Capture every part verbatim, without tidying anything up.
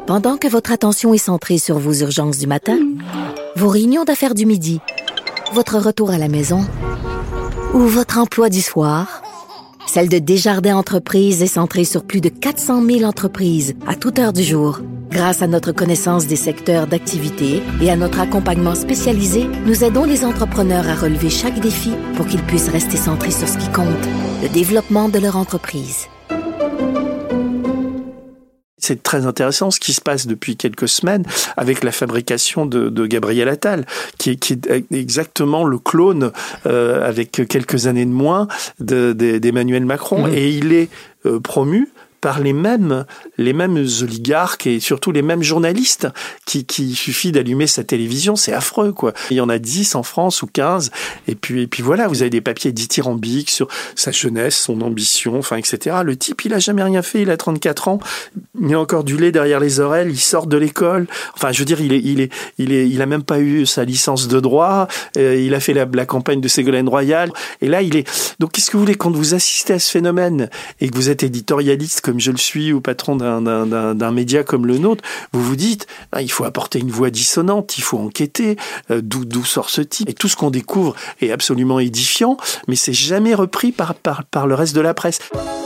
Pendant que votre attention est centrée sur vos urgences du matin, vos réunions d'affaires du midi, votre retour à la maison ou votre emploi du soir, celle de Desjardins Entreprises est centrée sur plus de quatre cent mille entreprises à toute heure du jour. Grâce à notre connaissance des secteurs d'activité et à notre accompagnement spécialisé, nous aidons les entrepreneurs à relever chaque défi pour qu'ils puissent rester centrés sur ce qui compte, le développement de leur entreprise. C'est très intéressant ce qui se passe depuis quelques semaines avec la fabrication de, de Gabriel Attal, qui est, qui est exactement le clone, euh, avec quelques années de moins, de, de, d'Emmanuel Macron. Mmh. Et il est euh, promu par les mêmes, les mêmes oligarques et surtout les mêmes journalistes qui, qui il suffit d'allumer sa télévision, c'est affreux, quoi. Il y en a dix en France ou quinze. Et puis, et puis voilà, vous avez des papiers dithyrambiques sur sa jeunesse, son ambition, enfin, et cetera. Le type, il a jamais rien fait, il a trente-quatre ans, il a encore du lait derrière les oreilles, il sort de l'école. Enfin, je veux dire, il est, il est, il est, il a même pas eu sa licence de droit, euh, il a fait la, la campagne de Ségolène Royal. Et là, il est, donc, qu'est-ce que vous voulez, quand vous assistez à ce phénomène et que vous êtes éditorialiste comme je le suis, ou patron d'un, d'un, d'un, d'un média comme le nôtre, vous vous dites, ah, il faut apporter une voix dissonante, il faut enquêter, euh, d'où, d'où sort ce type. Et tout ce qu'on découvre est absolument édifiant, mais c'est jamais repris par, par, par le reste de la presse.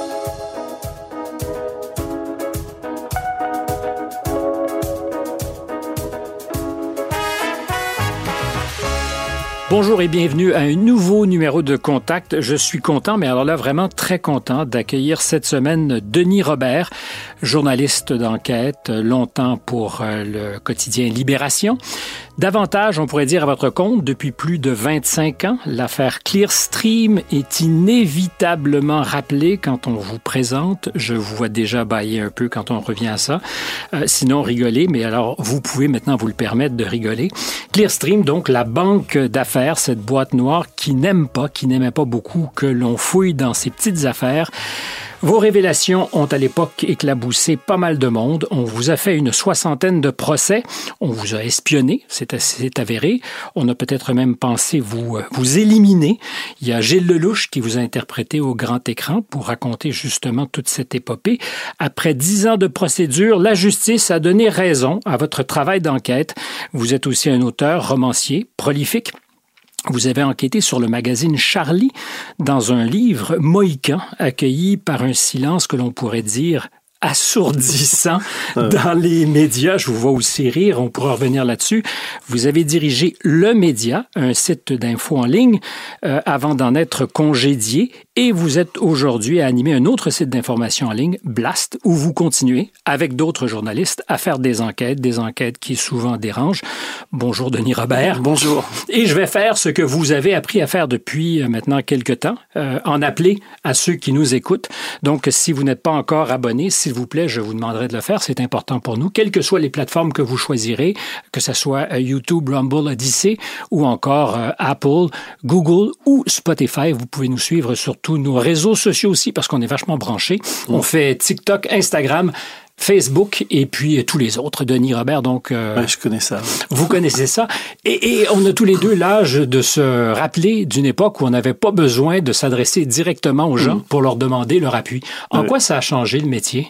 Bonjour et bienvenue à un nouveau numéro de Contact. Je suis content, mais alors là, vraiment très content d'accueillir cette semaine Denis Robert, journaliste d'enquête, longtemps pour le quotidien Libération. Davantage, on pourrait dire à votre compte, depuis plus de vingt-cinq ans, l'affaire Clearstream est inévitablement rappelée quand on vous présente. Je vous vois déjà bâiller un peu quand on revient à ça. Euh, sinon, rigoler, mais alors vous pouvez maintenant vous le permettre de rigoler. Clearstream, donc la banque d'affaires, cette boîte noire qui n'aime pas, qui n'aimait pas beaucoup que l'on fouille dans ses petites affaires. Vos révélations ont à l'époque éclaboussé pas mal de monde. On vous a fait une soixantaine de procès. On vous a espionné, c'est, c'est avéré. On a peut-être même pensé vous, vous éliminer. Il y a Gilles Lelouch qui vous a interprété au grand écran pour raconter justement toute cette épopée. Après dix ans de procédure, la justice a donné raison à votre travail d'enquête. Vous êtes aussi un auteur, romancier, prolifique. Vous avez enquêté sur le magazine Charlie dans un livre mohican accueilli par un silence que l'on pourrait dire assourdissant dans les médias. Je vous vois aussi rire, on pourra revenir là-dessus. Vous avez dirigé Le Média, un site d'info en ligne, euh, avant d'en être congédié. Et vous êtes aujourd'hui à animer un autre site d'information en ligne, Blast, où vous continuez, avec d'autres journalistes, à faire des enquêtes, des enquêtes qui souvent dérangent. Bonjour Denis Robert. Bonjour. Et je vais faire ce que vous avez appris à faire depuis maintenant quelques temps, euh, en appeler à ceux qui nous écoutent. Donc, si vous n'êtes pas encore abonné, s'il vous plaît, je vous demanderai de le faire. C'est important pour nous, quelles que soient les plateformes que vous choisirez, que ce soit YouTube, Rumble, Odyssey, ou encore euh, Apple, Google ou Spotify. Vous pouvez nous suivre sur tous nos réseaux sociaux aussi, parce qu'on est vachement branchés. Mmh. On fait TikTok, Instagram, Facebook et puis tous les autres. Denis Robert, donc... Euh, ouais, je connais ça. Vous connaissez ça. Et, et on a tous les deux l'âge de se rappeler d'une époque où on n'avait pas besoin de s'adresser directement aux gens mmh. pour leur demander leur appui. En ouais. quoi ça a changé le métier?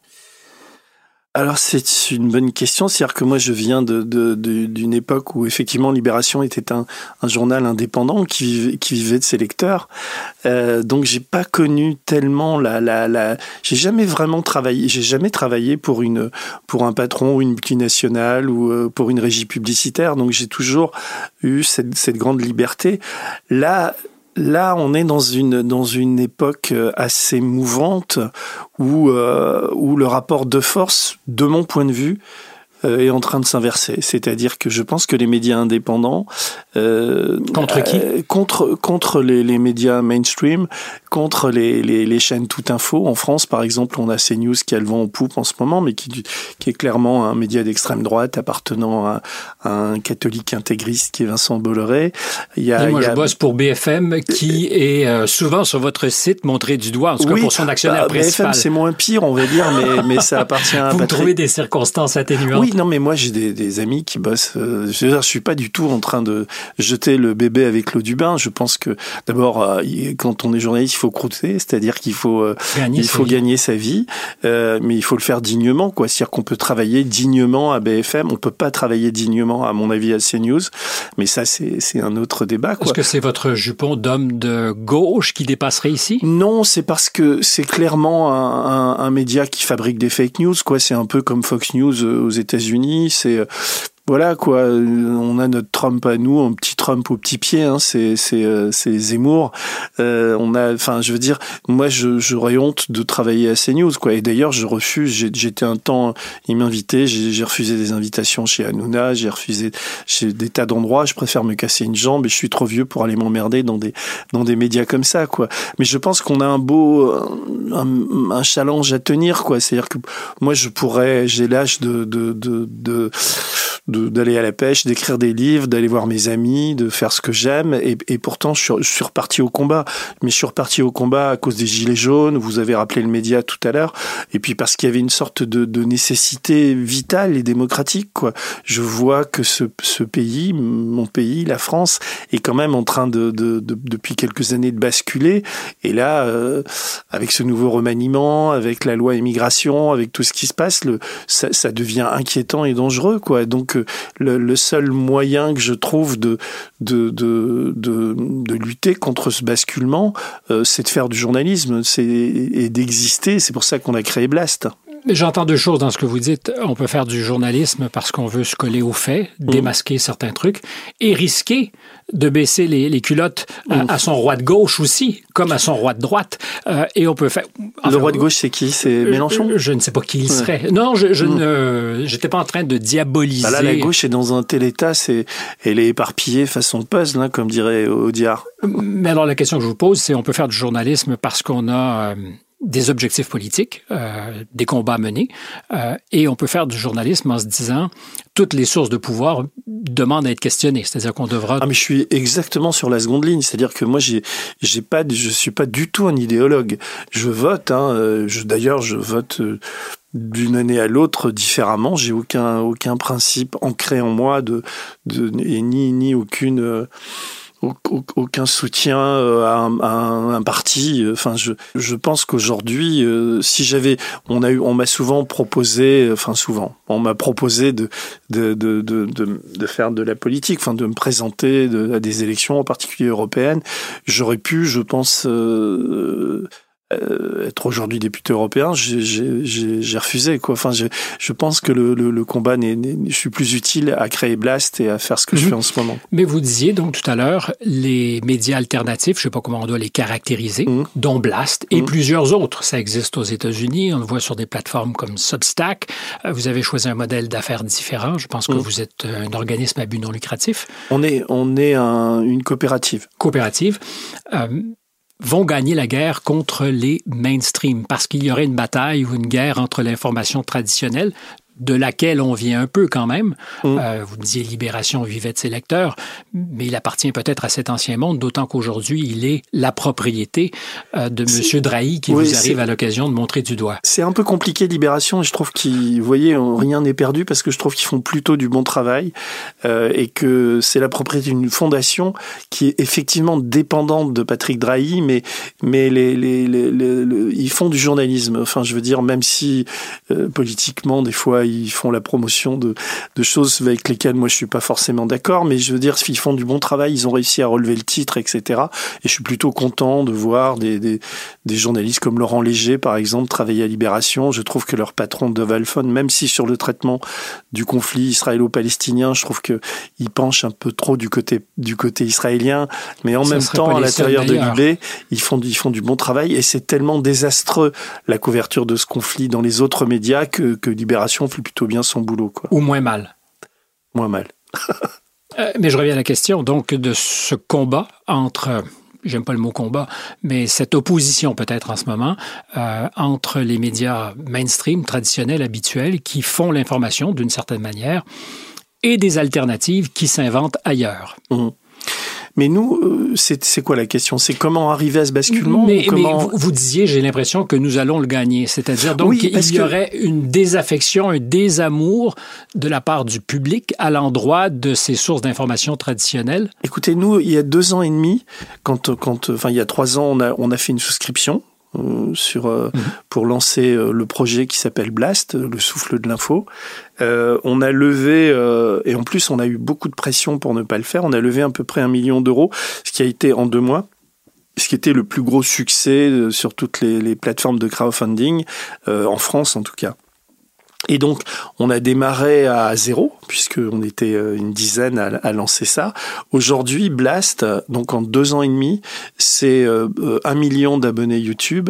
Alors c'est une bonne question, c'est-à-dire que moi je viens de, de, de d'une époque où effectivement Libération était un, un journal indépendant qui vivait, qui vivait de ses lecteurs, euh, donc j'ai pas connu tellement la la la, j'ai jamais vraiment travaillé, j'ai jamais travaillé pour une pour un patron ou une multinationale ou euh, pour une régie publicitaire, donc j'ai toujours eu cette cette grande liberté. Là. Là, on est dans une dans une époque assez mouvante où euh, où le rapport de force, de mon point de vue, euh, est en train de s'inverser. C'est-à-dire que je pense que les médias indépendants euh, contre qui euh, contre contre les, les médias mainstream, contre les, les les chaînes Tout Info. En France, par exemple, on a CNews qui a le vent en poupe en ce moment, mais qui qui est clairement un média d'extrême droite appartenant à, à un catholique intégriste qui est Vincent Bolloré. Il y a, Et moi, il y a... je bosse pour B F M, qui est euh, souvent sur votre site montré du doigt, en tout cas oui, pour son actionnaire bah, principal. B F M, c'est moins pire, on va dire, mais mais ça appartient à Vous Patrick... trouvez des circonstances atténuantes. Oui, Oui, non, mais moi j'ai des, des amis qui bossent. Euh, je veux dire, je suis pas du tout en train de jeter le bébé avec l'eau du bain. Je pense que d'abord, euh, quand on est journaliste, il faut croûter, c'est-à-dire qu'il faut euh, gagner il faut gagner sa vie, euh, mais il faut le faire dignement, quoi. C'est-à-dire qu'on peut travailler dignement à B F M, on peut pas travailler dignement, à mon avis, à CNews. Mais ça, c'est c'est un autre débat, quoi. Est-ce que c'est votre jupon d'homme de gauche qui dépasserait ici? Non, c'est parce que c'est clairement un, un, un média qui fabrique des fake news, quoi. C'est un peu comme Fox News aux États-Unis. C'est voilà, quoi. On a notre Trump à nous, un petit Trump au petit pied. Hein. C'est c'est euh, c'est Zemmour. Euh, on a, enfin, je veux dire, moi, je j'aurais honte de travailler à CNews, quoi. Et d'ailleurs, je refuse. J'ai, j'étais un temps, ils m'invitaient, j'ai, j'ai refusé des invitations chez Hanouna, j'ai refusé chez des tas d'endroits. Je préfère me casser une jambe et je suis trop vieux pour aller m'emmerder dans des dans des médias comme ça, quoi. Mais je pense qu'on a un beau un, un challenge à tenir, quoi. C'est-à-dire que moi, je pourrais, j'ai l'âge de de de, de De, d'aller à la pêche, d'écrire des livres, d'aller voir mes amis, de faire ce que j'aime. Et, et pourtant, je suis, je suis reparti au combat. Mais je suis reparti au combat à cause des gilets jaunes. Vous avez rappelé le média tout à l'heure. Et puis parce qu'il y avait une sorte de, de nécessité vitale et démocratique, quoi. Je vois que ce, ce pays, mon pays, la France, est quand même en train de, de, de depuis quelques années de basculer. Et là, euh, avec ce nouveau remaniement, avec la loi immigration, avec tout ce qui se passe, le, ça, ça devient inquiétant et dangereux, quoi. Donc Le, le seul moyen que je trouve de de de de, de lutter contre ce basculement, euh, c'est de faire du journalisme, c'est et d'exister. C'est pour ça qu'on a créé Blast. J'entends deux choses dans ce que vous dites. On peut faire du journalisme parce qu'on veut se coller aux faits, démasquer mmh. certains trucs, et risquer de baisser les, les culottes mmh. à, à son roi de gauche aussi, comme à son roi de droite. Euh, et on peut faire. Enfin, le roi de gauche, c'est qui? C'est Mélenchon? Je, je ne sais pas qui il serait. Ouais. Non, je, je mmh. ne, j'étais pas en train de diaboliser. Bah là, la gauche est dans un tel état, c'est, elle est éparpillée façon puzzle, hein, comme dirait Audiard. Mais alors la question que je vous pose, c'est on peut faire du journalisme parce qu'on a. Euh, des objectifs politiques, euh, des combats menés, euh, et on peut faire du journalisme en se disant toutes les sources de pouvoir demandent à être questionnées, c'est-à-dire qu'on devra... Ah mais je suis exactement sur la seconde ligne, c'est-à-dire que moi j'ai j'ai pas je suis pas du tout un idéologue. Je vote, hein, je, d'ailleurs je vote d'une année à l'autre différemment. J'ai aucun aucun principe ancré en moi de de et ni ni aucune euh, aucun soutien à un, à un parti. Enfin, je, je pense qu'aujourd'hui, euh, si j'avais, on a eu, on m'a souvent proposé, enfin souvent, on m'a proposé de de de de de, de faire de la politique, enfin de me présenter de, à des élections, en particulier européennes. J'aurais pu, je pense. Euh, Euh, être aujourd'hui député européen, j'ai, j'ai, j'ai, j'ai refusé, quoi. Enfin, je, je pense que le, le, le combat n'est, n'est, je suis plus utile à créer Blast et à faire ce que mmh. je fais en ce moment. Mais vous disiez donc tout à l'heure les médias alternatifs, je sais pas comment on doit les caractériser, mmh. dont Blast et mmh. plusieurs autres. Ça existe aux États-Unis, on le voit sur des plateformes comme Substack. Vous avez choisi un modèle d'affaires différent. Je pense que mmh. vous êtes un organisme à but non lucratif. On est, on est un, une coopérative. Coopérative. Euh, vont gagner la guerre contre les mainstream parce qu'il y aurait une bataille ou une guerre entre l'information traditionnelle de laquelle on vient un peu quand même. Mmh. Euh, vous disiez Libération vivait de ses lecteurs, mais il appartient peut-être à cet ancien monde, d'autant qu'aujourd'hui, il est la propriété euh, de M. Drahi qui oui, vous arrive à l'occasion de montrer du doigt. C'est un peu compliqué, Libération, et je trouve qu'ils, vous voyez, rien n'est perdu parce que je trouve qu'ils font plutôt du bon travail euh, et que c'est la propriété d'une fondation qui est effectivement dépendante de Patrick Drahi, mais, mais les, les, les, les, les, ils font du journalisme. Enfin, je veux dire, même si euh, politiquement, des fois, ils font la promotion de, de choses avec lesquelles moi je suis pas forcément d'accord, mais je veux dire, ils font du bon travail, ils ont réussi à relever le titre, et cetera. Et je suis plutôt content de voir des, des, des journalistes comme Laurent Léger, par exemple, travailler à Libération. Je trouve que leur patron, Dov Alfon, même si sur le traitement du conflit israélo-palestinien, je trouve que il penche un peu trop du côté, du côté israélien, mais en Ça même temps, à l'intérieur de Libé, ils font, ils font du bon travail, et c'est tellement désastreux, la couverture de ce conflit dans les autres médias, que, que Libération fait plutôt bien son boulot, quoi. Ou moins mal. Moins mal. euh, mais je reviens à la question, donc, de ce combat entre, j'aime pas le mot combat, mais cette opposition peut-être en ce moment, euh, entre les médias mainstream, traditionnels, habituels, qui font l'information d'une certaine manière, et des alternatives qui s'inventent ailleurs. Mmh. Mais nous, euh, c'est, c'est quoi la question? C'est comment arriver à ce basculement? Mais, comment... mais vous, vous disiez, j'ai l'impression que nous allons le gagner. C'est-à-dire donc oui, qu'il y que... aurait une désaffection, un désamour de la part du public à l'endroit de ces sources d'information traditionnelles. Écoutez, nous, il y a deux ans et demi, quand, quand, enfin, il y a trois ans, on a, on a fait une souscription. Euh, sur euh, mmh. pour lancer euh, le projet qui s'appelle Blast, le souffle de l'info. Euh, on a levé euh, et en plus on a eu beaucoup de pression pour ne pas le faire. On a levé à peu près un million d'euros, ce qui a été en deux mois, ce qui était le plus gros succès euh, sur toutes les, les plateformes de crowdfunding euh, en France en tout cas. Et donc, on a démarré à zéro, puisqu'on était une dizaine à, à lancer ça. Aujourd'hui, Blast, donc en deux ans et demi, c'est euh, un million d'abonnés YouTube,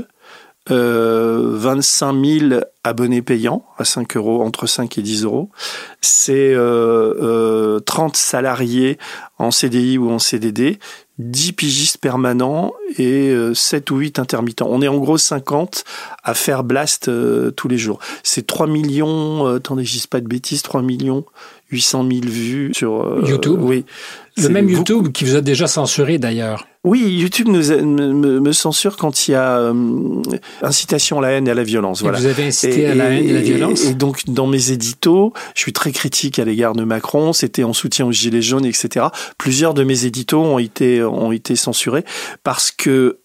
euh, vingt-cinq mille abonnés payants à cinq euros, entre cinq et dix euros. C'est euh, euh, trente salariés en C D I ou en C D D, dix pigistes permanents et euh, sept ou huit intermittents. On est en gros cinquante à faire Blast euh, tous les jours. C'est trois millions, euh, attendez, je dis pas de bêtises, trois millions huit cent mille vues sur euh, YouTube. Oui. Le même beaucoup... YouTube qui vous a déjà censuré d'ailleurs. Oui, YouTube nous a, me, me censure quand il y a euh, incitation à la haine et à la violence. Et voilà. Vous avez incité et, à la haine et, et à la violence. Et, et donc, dans mes éditos, je suis très critique à l'égard de Macron. C'était en soutien aux Gilets jaunes, et cetera. Plusieurs de mes éditos ont été ont été censurés parce que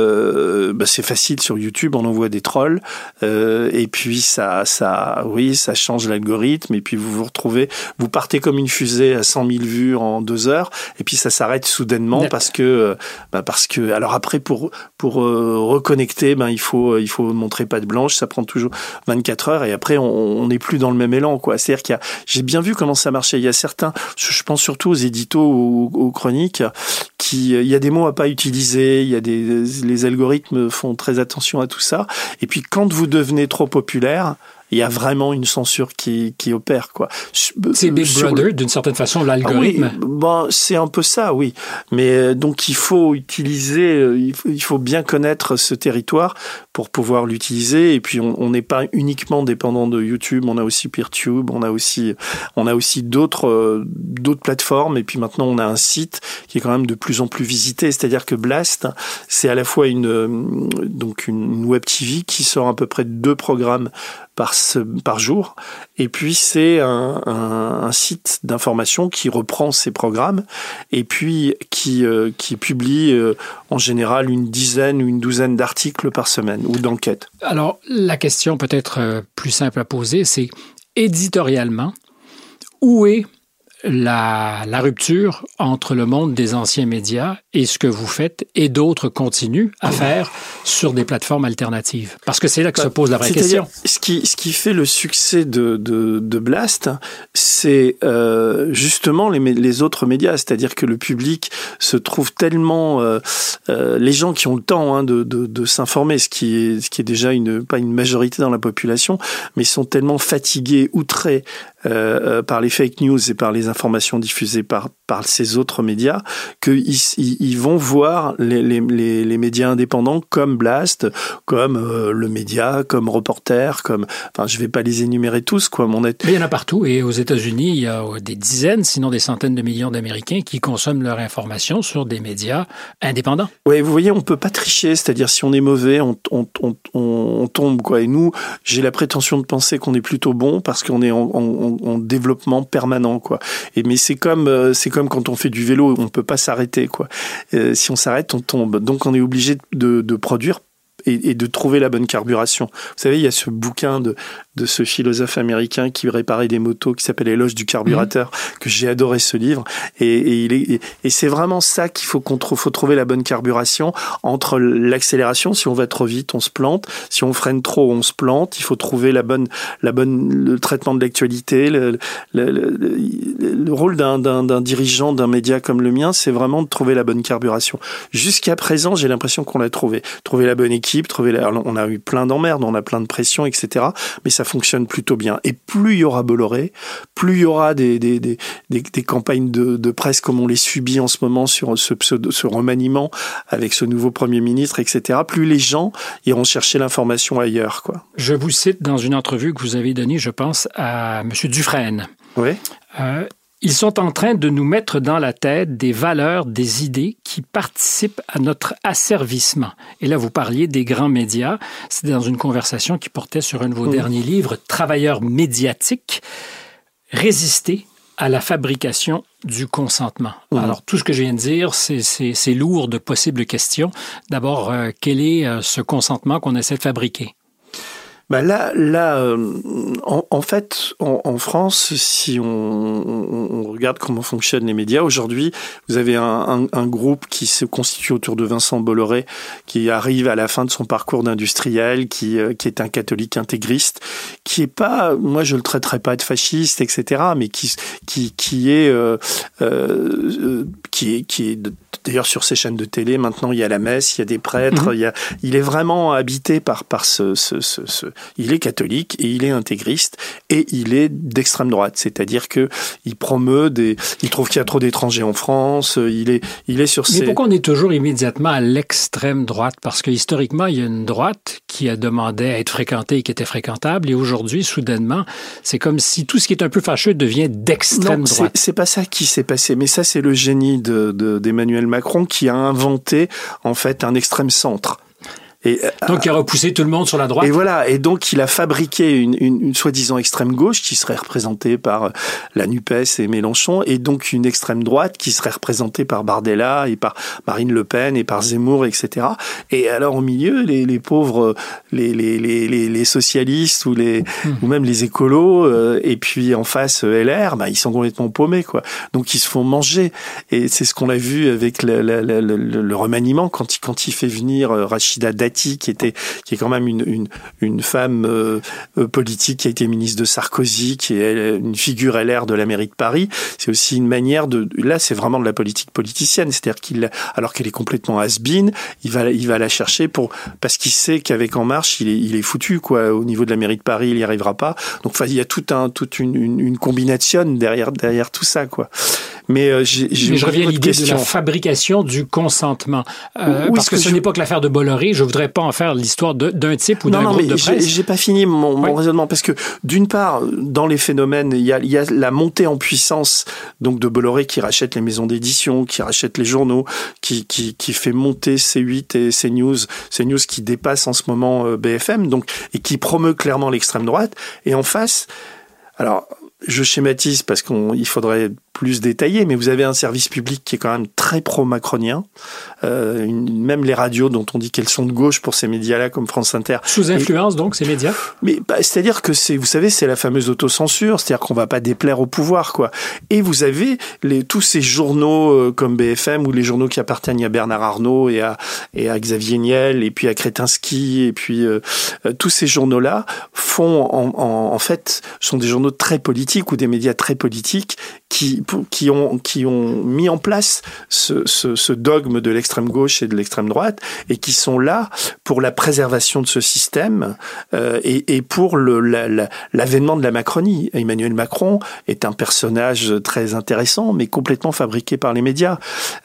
euh, bah, c'est facile sur YouTube, on envoie des trolls euh, et puis ça ça oui ça change l'algorithme et puis vous vous retrouvez, vous partez comme une fusée à cent mille vues en deux heures et puis ça s'arrête soudainement D'accord. parce que bah parce que alors après pour pour euh, reconnecter ben il faut il faut montrer patte blanche, ça prend toujours vingt-quatre heures et après on n'est plus dans le même élan quoi. C'est-à-dire qu'il y a j'ai bien vu comment ça marchait. Il y a certains, je pense surtout aux éditos, aux, aux chroniques, qui il y a des mots à pas utiliser, il y a des les algorithmes font très attention à tout ça. Et puis quand vous devenez trop populaire, il y a vraiment une censure qui, qui opère, quoi. C'est Big Sur Brother, le... d'une certaine façon, l'algorithme. Ah oui, bon, c'est un peu ça, oui. Mais donc, il faut utiliser, il faut, il faut bien connaître ce territoire pour pouvoir l'utiliser. Et puis, on n'est pas uniquement dépendant de YouTube. On a aussi PeerTube, on a aussi, on a aussi d'autres, euh, d'autres plateformes. Et puis maintenant, on a un site qui est quand même de plus en plus visité. C'est-à-dire que Blast, c'est à la fois une, donc une, une web T V qui sort à peu près deux programmes par, ce, par jour. Et puis, c'est un, un, un site d'information qui reprend ces programmes et puis qui, euh, qui publie euh, en général une dizaine ou une douzaine d'articles par semaine ou d'enquêtes. Alors, la question peut-être plus simple à poser, c'est éditorialement, où est La, la rupture entre le monde des anciens médias et ce que vous faites et d'autres continuent à faire sur des plateformes alternatives? Parce que c'est là que bah, se pose la vraie question. Ce qui, ce qui fait le succès de, de, de Blast, c'est euh, justement les, les autres médias. C'est-à-dire que le public se trouve tellement... Euh, euh, les gens qui ont le temps hein, de, de, de s'informer, ce qui est, ce qui est déjà une, pas une majorité dans la population, mais sont tellement fatigués, outrés euh, par les fake news et par les informations diffusées par, par ces autres médias, qu'ils ils, ils vont voir les, les, les, les médias indépendants comme Blast, comme euh, le média, comme Reporter, comme... Enfin, je ne vais pas les énumérer tous, quoi. Mon net... Mais il y en a partout. Et aux États-Unis, il y a des dizaines, sinon des centaines de millions d'Américains qui consomment leur information sur des médias indépendants. Oui, vous voyez, on ne peut pas tricher. C'est-à-dire, si on est mauvais, on, on, on, on, on tombe, quoi. Et nous, j'ai la prétention de penser qu'on est plutôt bon parce qu'on est en, en, en développement permanent, quoi. Et mais c'est comme c'est comme quand on fait du vélo, on peut pas s'arrêter, quoi. Euh, si on s'arrête, on tombe. Donc on est obligé de, de produire et, et de trouver la bonne carburation. Vous savez, il y a ce bouquin de de ce philosophe américain qui réparait des motos qui s'appelle Éloge du carburateur, mmh. que j'ai adoré ce livre. Et, et il est et, et c'est vraiment ça qu'il faut qu'on trouve, faut trouver la bonne carburation entre l'accélération. Si on va trop vite, on se plante. Si on freine trop, on se plante. Il faut trouver la bonne la bonne le traitement de l'actualité. Le, le, le, le rôle d'un, d'un, d'un dirigeant d'un média comme le mien, c'est vraiment de trouver la bonne carburation. Jusqu'à présent, j'ai l'impression qu'on l'a trouvé. Trouver la bonne équipe, trouver la... on a eu plein d'emmerdes, on a plein de pression, et cetera. Mais ça fonctionne plutôt bien. Et plus il y aura Bolloré, plus il y aura des, des, des, des, des campagnes de, de presse comme on les subit en ce moment sur ce, pseudo, ce remaniement avec ce nouveau Premier ministre, et cetera, plus les gens iront chercher l'information ailleurs, quoi. Je vous cite dans une entrevue que vous avez donnée, je pense, à M. Dufresne. Oui. Euh, Ils sont en train de nous mettre dans la tête des valeurs, des idées qui participent à notre asservissement. Et là, vous parliez des grands médias. C'est dans une conversation qui portait sur un de vos mmh. derniers livres, Travailleurs médiatiques, résister à la fabrication du consentement. Mmh. Alors, tout ce que je viens de dire, c'est, c'est, c'est lourd de possibles questions. D'abord, euh, quel est euh, ce consentement qu'on essaie de fabriquer? Ben là, là, euh, en, en fait, en, en France, si on, on, on regarde comment fonctionnent les médias aujourd'hui, vous avez un, un, un groupe qui se constitue autour de Vincent Bolloré, qui arrive à la fin de son parcours d'industriel, qui, euh, qui est un catholique intégriste, qui est pas, moi je le traiterais pas de fasciste, et cetera, mais qui, qui, qui est, euh, euh, qui est, qui est d'ailleurs sur ces chaînes de télé. Maintenant, il y a la messe, il y a des prêtres, mmh. il y a, il est vraiment habité par, par ce, ce, ce, ce il est catholique et il est intégriste et il est d'extrême droite, c'est-à-dire que il promeut des, il trouve qu'il y a trop d'étrangers en France, il est, il est sur ces... Mais pourquoi on est toujours immédiatement à l'extrême droite? Parce que historiquement, il y a une droite qui a demandé à être fréquentée et qui était fréquentable, et aujourd'hui, soudainement, c'est comme si tout ce qui est un peu fâcheux devient d'extrême non, droite. C'est, c'est pas ça qui s'est passé, mais ça, c'est le génie de, de, d'Emmanuel Macron qui a inventé, en fait, un extrême centre. Et, donc, il a repoussé tout le monde sur la droite. Et voilà. Et donc, il a fabriqué une, une, une soi-disant extrême gauche qui serait représentée par la NUPES et Mélenchon, et donc une extrême droite qui serait représentée par Bardella et par Marine Le Pen et par Zemmour, et cetera. Et alors, au milieu, les, les pauvres, les, les, les, les, les socialistes ou les, mmh. ou même les écolos, euh, et puis en face L R, bah, ils sont complètement paumés, quoi. Donc, ils se font manger. Et c'est ce qu'on a vu avec le, le, le, le, le remaniement quand il, quand il fait venir Rachida Dati, qui était, qui est quand même une, une, une femme euh, politique qui a été ministre de Sarkozy, qui est une figure L R de la mairie de Paris. C'est aussi une manière de, là, c'est vraiment de la politique politicienne. C'est-à-dire qu'il, alors qu'elle est complètement has-been, il va, il va la chercher pour, parce qu'il sait qu'avec En Marche, il est, il est foutu, quoi. Au niveau de la mairie de Paris, il n'y arrivera pas. Donc, enfin, il y a tout un, toute une, une, une combination derrière, derrière tout ça, quoi. Mais, euh, j'ai, j'ai Mais je reviens à l'idée de la fabrication du consentement. Euh, oui, parce que, que ce je... n'est pas que l'affaire de Bolloré. Je voudrais pas en faire l'histoire de, d'un type ou non, d'un non, groupe mais de presse. J'ai, j'ai pas fini mon, mon oui. raisonnement, parce que d'une part, dans les phénomènes, il y a, il y a la montée en puissance donc de Bolloré qui rachète les maisons d'édition, qui rachète les journaux, qui, qui, qui fait monter C huit et CNews, CNews qui dépasse en ce moment B F M, donc, et qui promeut clairement l'extrême droite. Et en face, alors, je schématise parce qu'il faudrait plus détaillé, mais vous avez un service public qui est quand même très pro-macronien. Euh, une, même les radios dont on dit qu'elles sont de gauche pour ces médias-là, comme France Inter. Sous influence, et, donc, ces médias? Mais bah, c'est-à-dire que c'est, vous savez, c'est la fameuse autocensure, c'est-à-dire qu'on va pas déplaire au pouvoir, quoi. Et vous avez les, tous ces journaux euh, comme B F M ou les journaux qui appartiennent à Bernard Arnault et à, et à Xavier Niel et puis à Kretinsky et puis euh, euh, tous ces journaux-là font en, en, en fait sont des journaux très politiques ou des médias très politiques qui qui ont qui ont mis en place ce, ce, ce dogme de l'extrême gauche et de l'extrême droite et qui sont là pour la préservation de ce système euh, et, et pour le, la, la, l'avènement de la Macronie. Emmanuel Macron est un personnage très intéressant, mais complètement fabriqué par les médias.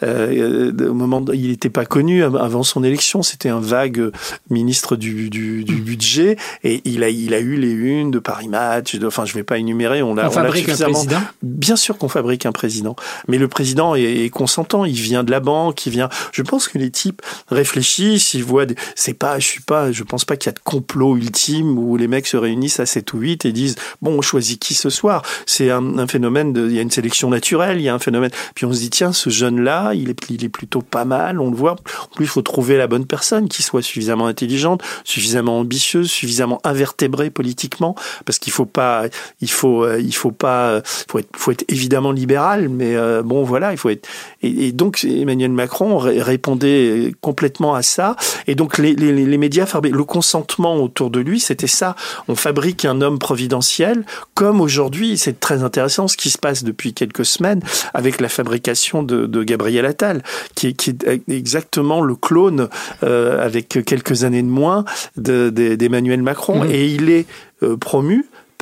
Euh, au moment, de, il n'était pas connu avant son élection. C'était un vague ministre du, du, du budget et il a il a eu les unes de Paris Match. De, enfin, je vais pas énumérer. On l'a. On, on fabrique l'a un président. Bien sûr qu'on fabrique un président, mais le président est, est consentant. Il vient de la banque, il vient. Je pense que les types réfléchissent, ils voient. Des, c'est pas, je suis pas, je pense pas qu'il y a de complot ultime où les mecs se réunissent à sept ou huit et disent bon, on choisit qui ce soir. C'est un, un phénomène de, il y a une sélection naturelle, il y a un phénomène. Puis on se dit tiens, ce jeune-là, il est, il est plutôt pas mal. On le voit. En plus, il faut trouver la bonne personne qui soit suffisamment intelligente, suffisamment ambitieuse, suffisamment invertébrée politiquement, parce qu'il faut pas, il faut, il faut pas, faut être, faut être évidemment libéral, mais euh, bon voilà, il faut être. Et, et donc Emmanuel Macron ré- répondait complètement à ça. Et donc les, les, les médias, le consentement autour de lui, c'était ça. On fabrique un homme providentiel, comme aujourd'hui, c'est très intéressant ce qui se passe depuis quelques semaines avec la fabrication de, de Gabriel Attal, qui est, qui est exactement le clone euh, avec quelques années de moins de, de, d'Emmanuel Macron, mmh. et il est euh, promu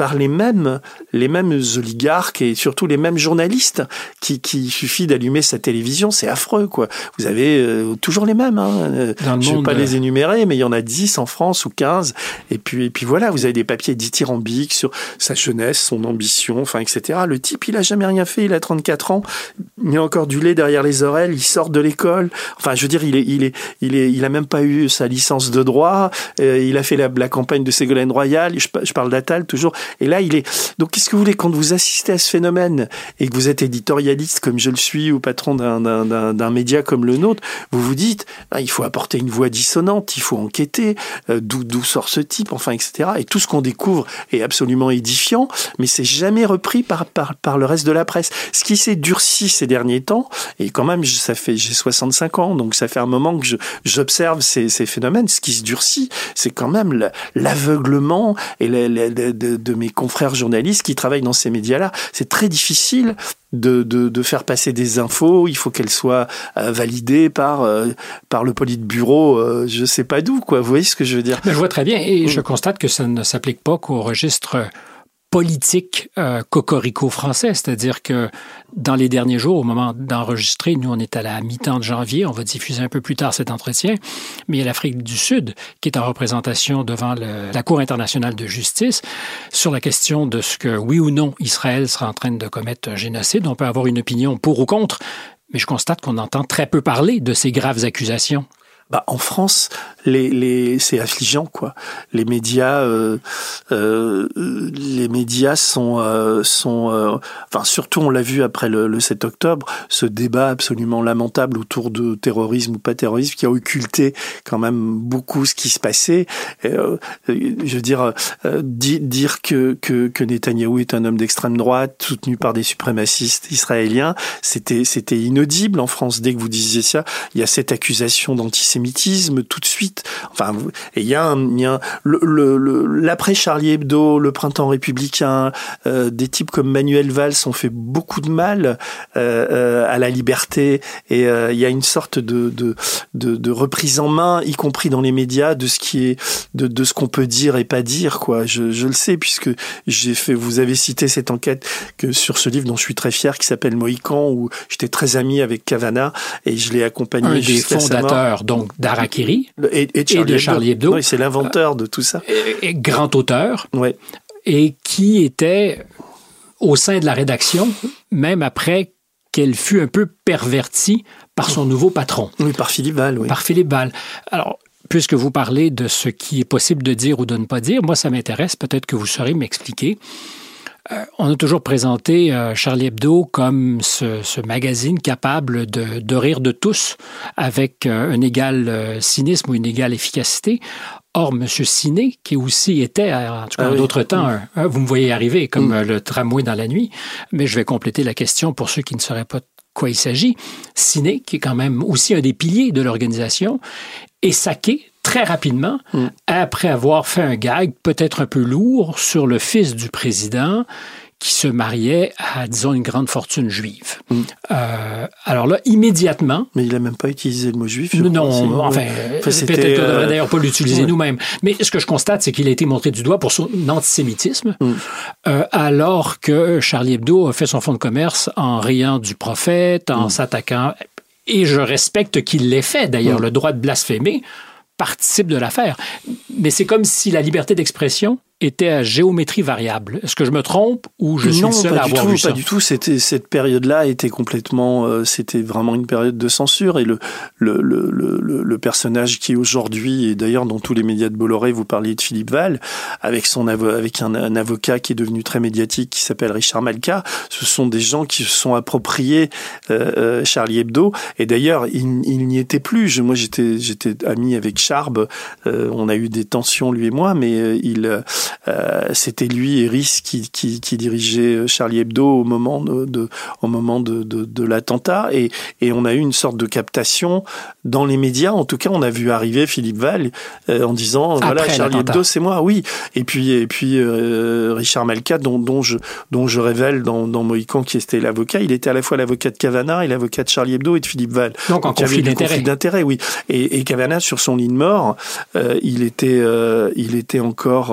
par les mêmes, les mêmes oligarques et surtout les mêmes journalistes qui, qui suffit d'allumer sa télévision, c'est affreux, quoi. Vous avez euh, toujours les mêmes, hein. Je ne vais pas les énumérer, mais il y en a dix en France ou quinze. Et puis, et puis voilà, vous avez des papiers dithyrambiques sur sa jeunesse, son ambition, enfin, et cetera. Le type, il a jamais rien fait, il a trente-quatre ans, il a encore du lait derrière les oreilles, il sort de l'école. Enfin, je veux dire, il est, il est, il est, il a même pas eu sa licence de droit. Euh, il a fait la, la campagne de Ségolène Royal. Je, je parle d'Attal toujours. Et là, il est. Donc, qu'est-ce que vous voulez quand vous assistez à ce phénomène et que vous êtes éditorialiste comme je le suis ou patron d'un, d'un, d'un, d'un média comme le nôtre, vous vous dites, ah, il faut apporter une voix dissonante, il faut enquêter, euh, d'où, d'où sort ce type, enfin, et cetera. Et tout ce qu'on découvre est absolument édifiant, mais c'est jamais repris par, par, par le reste de la presse. Ce qui s'est durci ces derniers temps, et quand même, ça fait, j'ai soixante-cinq ans, donc ça fait un moment que je, j'observe ces, ces phénomènes. Ce qui se durcit, c'est quand même l'aveuglement et la, la, de, de, de mes confrères journalistes qui travaillent dans ces médias-là. C'est très difficile de, de, de faire passer des infos. Il faut qu'elles soient euh, validées par, euh, par le politburo, euh, je sais pas d'où, quoi. Vous voyez ce que je veux dire? Mais je vois très bien, et mmh. je constate que ça ne s'applique pas qu'au registre politique euh, cocorico français, c'est-à-dire que dans les derniers jours, au moment d'enregistrer, nous on est à la mi-temps de janvier, on va diffuser un peu plus tard cet entretien, mais il y a l'Afrique du Sud qui est en représentation devant le, la Cour internationale de justice sur la question de ce que, oui ou non, Israël sera en train de commettre un génocide. On peut avoir une opinion pour ou contre, mais je constate qu'on entend très peu parler de ces graves accusations. Bah, en France, les, les, c'est affligeant, quoi. Les médias, euh, euh, les médias sont, euh, sont, euh, enfin, surtout, on l'a vu après le, le sept octobre, ce débat absolument lamentable autour de terrorisme ou pas terrorisme qui a occulté quand même beaucoup ce qui se passait. Et, euh, je veux dire, euh, di, dire que, que, que Netanyahou est un homme d'extrême droite soutenu par des suprémacistes israéliens, c'était, c'était inaudible en France. Dès que vous disiez ça, il y a cette accusation d'antisémitisme tout de suite. Enfin, et il y a un, il y a un, le, le, le, l'après Charlie Hebdo, le printemps républicain, euh, des types comme Manuel Valls ont fait beaucoup de mal euh, euh, à la liberté. Et euh, il y a une sorte de, de, de, de reprise en main, y compris dans les médias, de ce qui est, de, de ce qu'on peut dire et pas dire, quoi. Je, je le sais puisque j'ai fait. Vous avez cité cette enquête que sur ce livre dont je suis très fier, qui s'appelle Mohican, où j'étais très ami avec Cavana et je l'ai accompagné. Un des fondateurs, donc. d'Harakiri et, et, de, et de Charlie Hebdo. Oui, c'est l'inventeur de tout ça. Et, et grand auteur. Ouais. Et qui était au sein de la rédaction, même après qu'elle fut un peu pervertie par son nouveau patron. Oui, par Philippe Val. Oui. Par Philippe Val. Alors, puisque vous parlez de ce qui est possible de dire ou de ne pas dire, moi, ça m'intéresse. Peut-être que vous saurez m'expliquer. Euh, on a toujours présenté euh, Charlie Hebdo comme ce, ce magazine capable de, de rire de tous avec euh, un égal euh, cynisme ou une égale efficacité. Or, M. Siné, qui aussi était, en tout cas en ah d'autres oui. temps, un, un, vous me voyez arriver comme mm. le tramway dans la nuit, mais je vais compléter la question pour ceux qui ne sauraient pas de quoi il s'agit. Siné, qui est quand même aussi un des piliers de l'organisation, est saqué très rapidement, mm. après avoir fait un gag peut-être un peu lourd sur le fils du président qui se mariait à, disons, une grande fortune juive. Mm. Euh, alors là, immédiatement... Mais il n'a même pas utilisé le mot juif, je Non, pense. enfin, enfin peut-être qu'on ne devrait d'ailleurs pas l'utiliser ouais. nous-mêmes. Mais ce que je constate, c'est qu'il a été montré du doigt pour son antisémitisme, mm. euh, alors que Charlie Hebdo a fait son fonds de commerce en riant du prophète, en mm. s'attaquant... Et je respecte qu'il l'ait fait, d'ailleurs, mm. le droit de blasphémer participe de l'affaire. Mais c'est comme si la liberté d'expression était à géométrie variable. Est-ce que je me trompe ou je suis non, le seul à avoir tout, vu ça? Non, pas du tout. C'était, cette période-là était complètement... Euh, c'était vraiment une période de censure. Et le, le, le, le, le personnage qui aujourd'hui, et d'ailleurs dans tous les médias de Bolloré, vous parliez de Philippe Val, avec, son avo- avec un, un avocat qui est devenu très médiatique, qui s'appelle Richard Malka, ce sont des gens qui se sont appropriés euh, euh, Charlie Hebdo. Et d'ailleurs, il, il n'y était plus. Je, moi, j'étais, j'étais ami avec Charb. Euh, on a eu des tensions, lui et moi, mais euh, il... Euh, Euh, c'était lui et Rhys qui, qui, qui dirigeait Charlie Hebdo au moment de, de au moment de, de, de l'attentat et, et on a eu une sorte de captation dans les médias. En tout cas, on a vu arriver Philippe Val euh, en disant après voilà Charlie l'attentat. Hebdo c'est moi, oui. Et puis et puis euh, Richard Malka dont, dont je dont je révèle dans, dans Mohican qui était l'avocat, il était à la fois l'avocat de Cavana et l'avocat de Charlie Hebdo et de Philippe Val. Donc, en conflit d'intérêt. conflit d'intérêt, oui. Et, et Cavana sur son lit de mort, euh, il était euh, il était encore euh, comment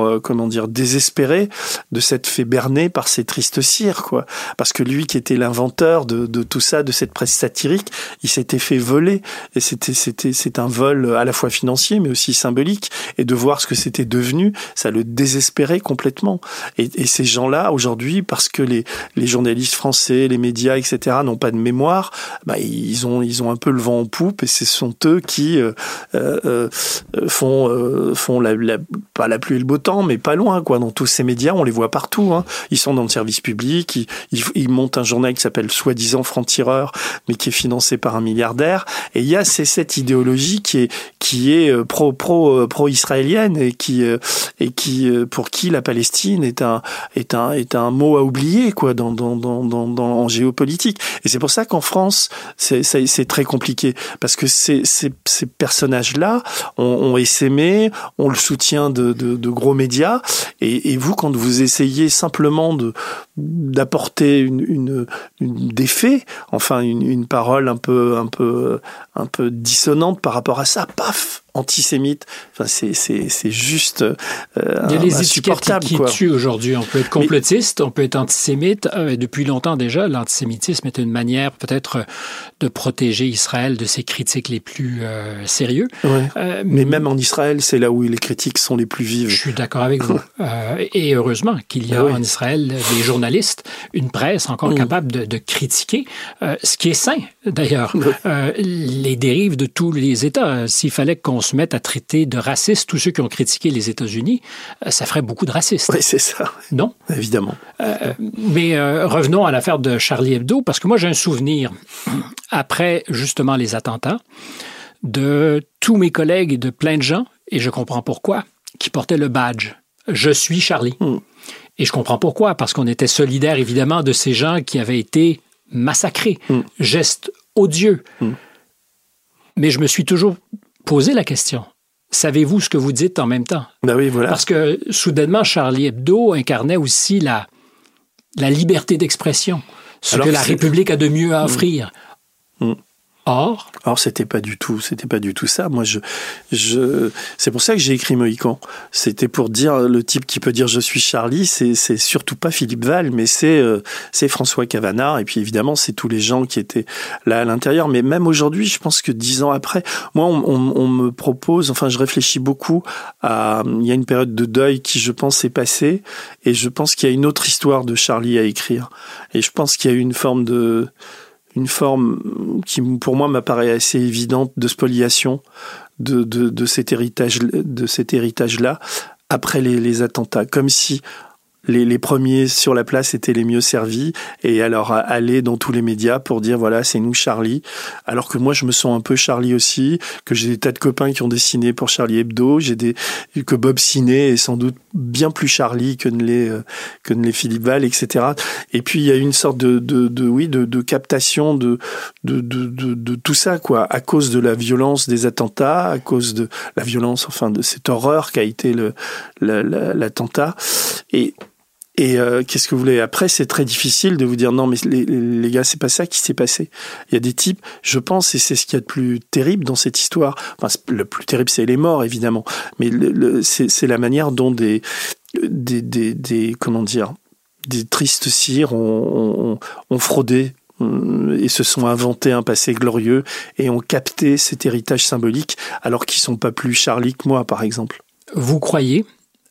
comment dire, désespéré de s'être fait berner par ces tristes cires, quoi. Parce que lui, qui était l'inventeur de, de tout ça, de cette presse satirique, il s'était fait voler. Et c'était, c'était, c'est un vol à la fois financier, mais aussi symbolique. Et de voir ce que c'était devenu, ça le désespérait complètement. Et, et ces gens-là, aujourd'hui, parce que les, les journalistes français, les médias, et cetera, n'ont pas de mémoire, bah, ils ont, ils ont un peu le vent en poupe, et ce sont eux qui euh, euh, font, euh, font la, la, pas la pluie et le beau temps, mais pas loin, quoi. Dans tous ces médias, on les voit partout, hein. Ils sont dans le service public, ils, ils, ils montent un journal qui s'appelle soi-disant Franc-Tireur, mais qui est financé par un milliardaire. Et il y a c'est cette idéologie qui est, qui est pro, pro, pro-israélienne et qui, et qui, pour qui la Palestine est un, est un, est un mot à oublier, quoi, dans, dans, dans, dans, dans en géopolitique. Et c'est pour ça qu'en France, c'est, c'est, c'est très compliqué. Parce que ces, ces, ces personnages-là ont, ont essaimé, ont le soutien de, de, de gros médias. Et, et vous, quand vous essayez simplement de, d'apporter une, une, une des faits, enfin, une, une parole un peu, un peu, un peu dissonante par rapport à ça, paf! Antisémite, enfin c'est c'est c'est juste euh, il y a les étiquettes qui, qui tuent aujourd'hui. On peut être complotiste, Mais... on peut être antisémite. Euh, depuis longtemps déjà, l'antisémitisme est une manière peut-être de protéger Israël de ses critiques les plus euh, sérieux. Ouais. Euh, Mais même en Israël, c'est là où les critiques sont les plus vives. Je suis d'accord avec vous. Euh, et heureusement qu'il y a oui. en Israël des journalistes, une presse encore mmh. capable de, de critiquer, euh, ce qui est sain d'ailleurs. Oui. Euh, les dérives de tous les États. S'il fallait qu'on se mettre à traiter de racistes tous ceux qui ont critiqué les États-Unis, ça ferait beaucoup de racistes. Oui, c'est ça. Non? Évidemment. Euh, mais euh, revenons à l'affaire de Charlie Hebdo, parce que moi, j'ai un souvenir, après justement les attentats, de tous mes collègues et de plein de gens, et je comprends pourquoi, qui portaient le badge « Je suis Charlie mm. ». Et je comprends pourquoi, parce qu'on était solidaires, évidemment, de ces gens qui avaient été massacrés. Mm. Geste odieux. Mm. Mais je me suis toujours posé la question. Savez-vous ce que vous dites en même temps? Ben oui, voilà. Parce que, soudainement, Charlie Hebdo incarnait aussi la, la liberté d'expression, ce Alors que, que la République a de mieux à offrir. Mmh. Or... Or, c'était pas du tout, c'était pas du tout ça. Moi, je, je, c'est pour ça que j'ai écrit Mohican. C'était pour dire, le type qui peut dire je suis Charlie, c'est, c'est surtout pas Philippe Val, mais c'est, euh, c'est François Cavanard. Et puis, évidemment, c'est tous les gens qui étaient là à l'intérieur. Mais même aujourd'hui, je pense que dix ans après, moi, on, on, on me propose, enfin, je réfléchis beaucoup à, il y a une période de deuil qui, je pense, est passée. Et je pense qu'il y a une autre histoire de Charlie à écrire. Et je pense qu'il y a une forme de, une forme qui, pour moi, m'apparaît assez évidente de spoliation de, de, de cet héritage, de cet héritage-là après les, les attentats. Comme si les, les premiers sur la place étaient les mieux servis et alors aller dans tous les médias pour dire voilà, c'est nous Charlie. Alors que moi, je me sens un peu Charlie aussi, que j'ai des tas de copains qui ont dessiné pour Charlie Hebdo, j'ai des, que Bob Siné est sans doute bien plus Charlie que ne l'est, que ne l'est Philippe Val, et cetera. Et puis, il y a une sorte de, de, de oui, de, de captation de, de, de, de, de tout ça, quoi, à cause de la violence des attentats, à cause de la violence, enfin, de cette horreur qu'a été le, la, la, l'attentat. Et, Et euh, qu'est-ce que vous voulez? Après, c'est très difficile de vous dire non, mais les, les gars, c'est pas ça qui s'est passé. Il y a des types, je pense, et c'est ce qu'il y a de plus terrible dans cette histoire. Enfin, le plus terrible, c'est les morts, évidemment, mais le, le, c'est, c'est la manière dont des, des, des, des, comment dire, des tristes cires ont, ont, ont fraudé et se sont inventés un passé glorieux et ont capté cet héritage symbolique, alors qu'ils sont pas plus Charlie que moi, par exemple. Vous croyez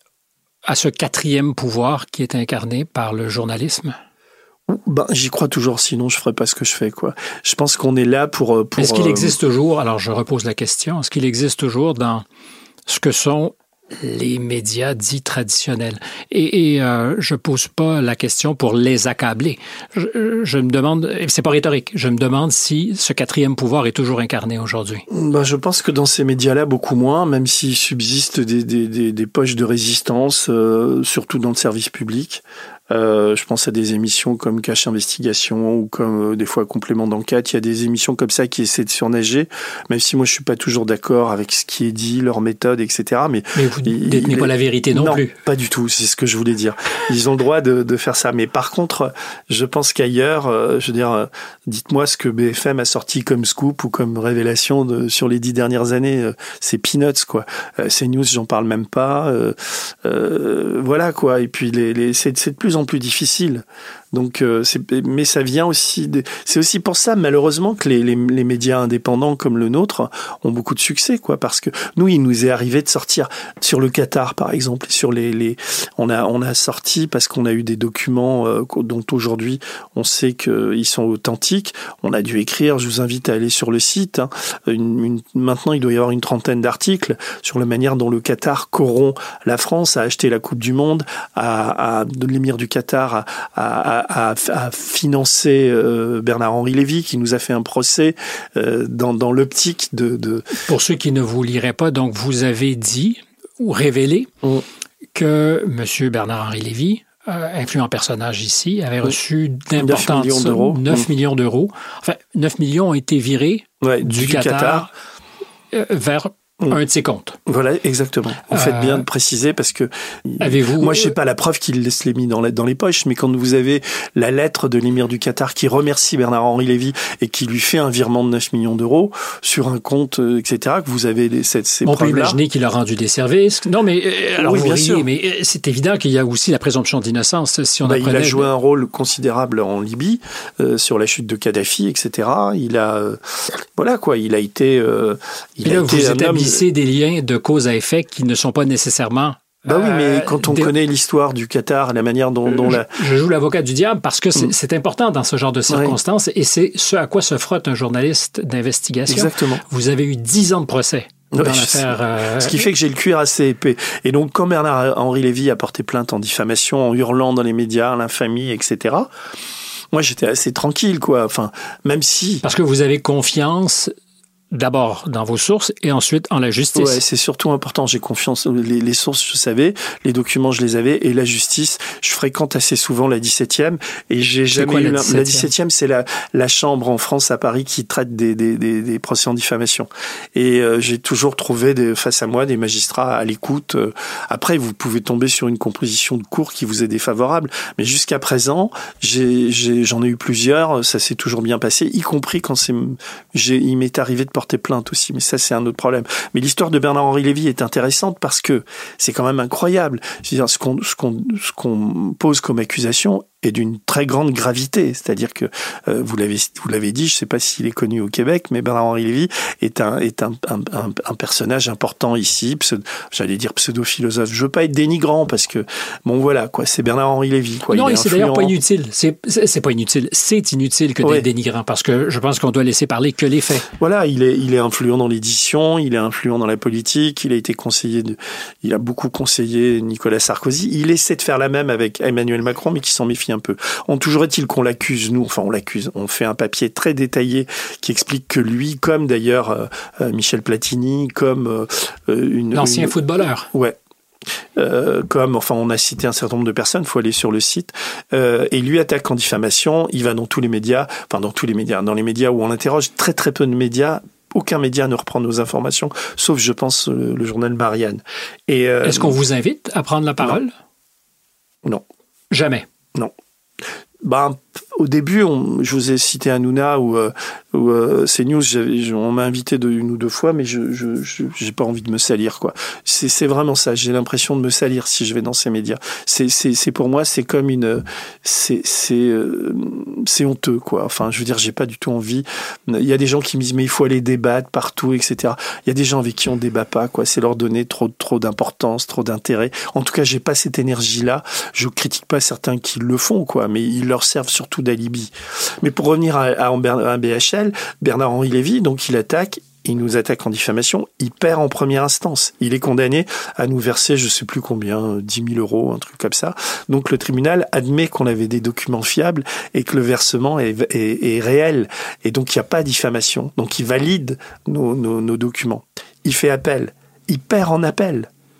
à ce quatrième pouvoir qui est incarné par le journalisme? Ben, j'y crois toujours, sinon je ferais pas ce que je fais, quoi. Je pense qu'on est là pour... pour est-ce qu'il existe toujours, alors je repose la question, est-ce qu'il existe toujours dans ce que sont les médias dits traditionnels? Et, et euh, je pose pas la question pour les accabler. Je, je me demande, c'est pas rhétorique, je me demande si ce quatrième pouvoir est toujours incarné aujourd'hui. Ben, je pense que dans ces médias-là, beaucoup moins, même s'il subsiste des, des, des, des poches de résistance, euh, surtout dans le service public. Euh, je pense à des émissions comme Cache Investigation ou comme euh, des fois Complément d'enquête. Il y a des émissions comme ça qui essaient de surnager, même si moi je suis pas toujours d'accord avec ce qui est dit, leur méthode, et cetera. Mais, mais vous ne détenez pas la vérité non, non plus. Non, pas du tout. C'est ce que je voulais dire. Ils ont le droit de, de faire ça. Mais par contre, je pense qu'ailleurs, euh, je veux dire, euh, dites-moi ce que B F M a sorti comme scoop ou comme révélation de, sur les dix dernières années. Euh, c'est peanuts, quoi. Euh, CNews, j'en parle même pas. Euh, euh, voilà, quoi. Et puis les, les, c'est, c'est de plus en plus difficile. Donc, euh, c'est, mais ça vient aussi. De, c'est aussi pour ça, malheureusement, que les, les, les médias indépendants comme le nôtre ont beaucoup de succès, quoi. Parce que nous, il nous est arrivé de sortir sur le Qatar, par exemple, sur les, les on a on a sorti parce qu'on a eu des documents euh, dont aujourd'hui on sait qu'ils sont authentiques. On a dû écrire. Je vous invite à aller sur le site. Hein, une, une, maintenant, il doit y avoir une trentaine d'articles sur la manière dont le Qatar corrompt la France, à acheter la Coupe du Monde, à, à de l'émir du Qatar à, à À, à financer euh, Bernard-Henri Lévy, qui nous a fait un procès euh, dans, dans l'optique de, de... Pour ceux qui ne vous liraient pas, donc vous avez dit ou révélé mmh. que M. Bernard-Henri Lévy, euh, influent personnage ici, avait reçu d'importantes neuf millions d'euros. neuf millions d'euros. Enfin, neuf millions ont été virés ouais, du, du Qatar, Qatar. Euh, vers... un de ses comptes. Voilà, exactement. Vous euh, faites bien de préciser parce que avez-vous... moi, je sais pas la preuve qu'il se l'ait mis dans, la, dans les poches, mais quand vous avez la lettre de l'émir du Qatar qui remercie Bernard-Henri Lévy et qui lui fait un virement de neuf millions d'euros sur un compte, euh, et cetera, que vous avez les, ces, ces on preuves-là. On peut imaginer qu'il a rendu des services. Non, mais alors oui, vous bien riez, sûr. mais c'est évident qu'il y a aussi la présomption d'innocence. Si on bah, apprenait... Il a joué un rôle considérable en Libye euh, sur la chute de Kadhafi, et cetera. Il a, euh, voilà quoi, il a été. Euh, il et là, a été vous un établissez homme... des liens de cause à effet qui ne sont pas nécessairement... Bah oui, mais euh, quand on des... connaît l'histoire du Qatar, la manière dont... dont je, la... je joue l'avocat du diable parce que c'est, mm. c'est important dans ce genre de circonstances, oui. Et c'est ce à quoi se frotte un journaliste d'investigation. Exactement. Vous avez eu dix ans de procès. Dans oui, l'affaire, euh... Ce qui fait que j'ai le cuir assez épais. Et donc, quand Bernard-Henri Lévy a porté plainte en diffamation, en hurlant dans les médias, l'infamie, et cetera, moi, j'étais assez tranquille, quoi. Enfin, même si... Parce que vous avez confiance... D'abord dans vos sources et ensuite en la justice. Ouais, c'est surtout important. J'ai confiance. Les, les sources, je savais. Les documents, je les avais. Et la justice, je fréquente assez souvent la dix-septième. Et j'ai c'est jamais quoi, eu la la, dix-septième? La dix-septième, c'est la, la chambre en France, à Paris, qui traite des, des, des, des procès en diffamation. Et euh, j'ai toujours trouvé des, face à moi des magistrats à l'écoute. Après, vous pouvez tomber sur une composition de cour qui vous est défavorable. Mais jusqu'à présent, j'ai, j'ai, j'en ai eu plusieurs. Ça s'est toujours bien passé, y compris quand c'est, j'ai, il m'est arrivé de porter plainte aussi, mais ça c'est un autre problème. Mais l'histoire de Bernard-Henri Lévy est intéressante parce que c'est quand même incroyable. C'est-à-dire ce qu'on, ce qu'on, ce qu'on pose comme accusation est d'une très grande gravité. C'est-à-dire que euh, vous l'avez, vous l'avez dit, je ne sais pas s'il est connu au Québec, mais Bernard-Henri Lévy est un, est un, un, un, un personnage important ici. Pseudo, j'allais dire pseudo-philosophe. Je veux pas être dénigrant parce que bon voilà quoi, c'est Bernard-Henri Lévy quoi. Non, il et est c'est influent. D'ailleurs pas inutile. C'est, c'est, c'est pas inutile. C'est inutile que d'être ouais. dénigrant parce que je pense qu'on doit laisser parler que les faits. Voilà, il est, il est influent dans l'édition, il est influent dans la politique, il a été conseiller de, il a beaucoup conseillé Nicolas Sarkozy. Il essaie de faire la même avec Emmanuel Macron, mais qui s'en méfie un peu. On, toujours est-il qu'on l'accuse, nous, enfin on l'accuse, on fait un papier très détaillé qui explique que lui, comme d'ailleurs euh, euh, Michel Platini, comme euh, une... L'ancien une, footballeur. Ouais. Euh, comme, enfin, on a cité un certain nombre de personnes, il faut aller sur le site, euh, et lui attaque en diffamation, il va dans tous les médias, enfin dans tous les médias, dans les médias où on l'interroge, très très peu de médias, aucun média ne reprend nos informations, sauf, je pense, le, le journal Marianne. Et, euh, Est-ce qu'on vous invite à prendre la parole ? Non. non. Jamais. Non. Ben, au début, on, je vous ai cité Hanouna ou, euh, ou euh, CNews, j'avais, on m'a invité de, une ou deux fois, mais je, je, je j'ai pas envie de me salir, quoi. C'est, c'est vraiment ça. J'ai l'impression de me salir si je vais dans ces médias. C'est, c'est, c'est pour moi, c'est comme une, c'est, c'est, euh, c'est honteux, quoi. Enfin, je veux dire, j'ai pas du tout envie. Il y a des gens qui me disent, mais il faut aller débattre partout, et cetera. Il y a des gens avec qui on débat pas, quoi. C'est leur donner trop, trop d'importance, trop d'intérêt. En tout cas, j'ai pas cette énergie-là. Je critique pas certains qui le font, quoi, mais ils leur servent surtout d'alibi. Mais pour revenir à, à, à B H L, Bernard-Henri Lévy, donc il attaque, il nous attaque en diffamation, il perd en première instance. Il est condamné à nous verser, je sais plus combien, dix mille euros, un truc comme ça. Donc le tribunal admet qu'on avait des documents fiables et que le versement est, est, est réel. Et donc il n'y a pas de diffamation. Donc il valide nos, nos, nos documents. Il fait appel. Il perd en appel.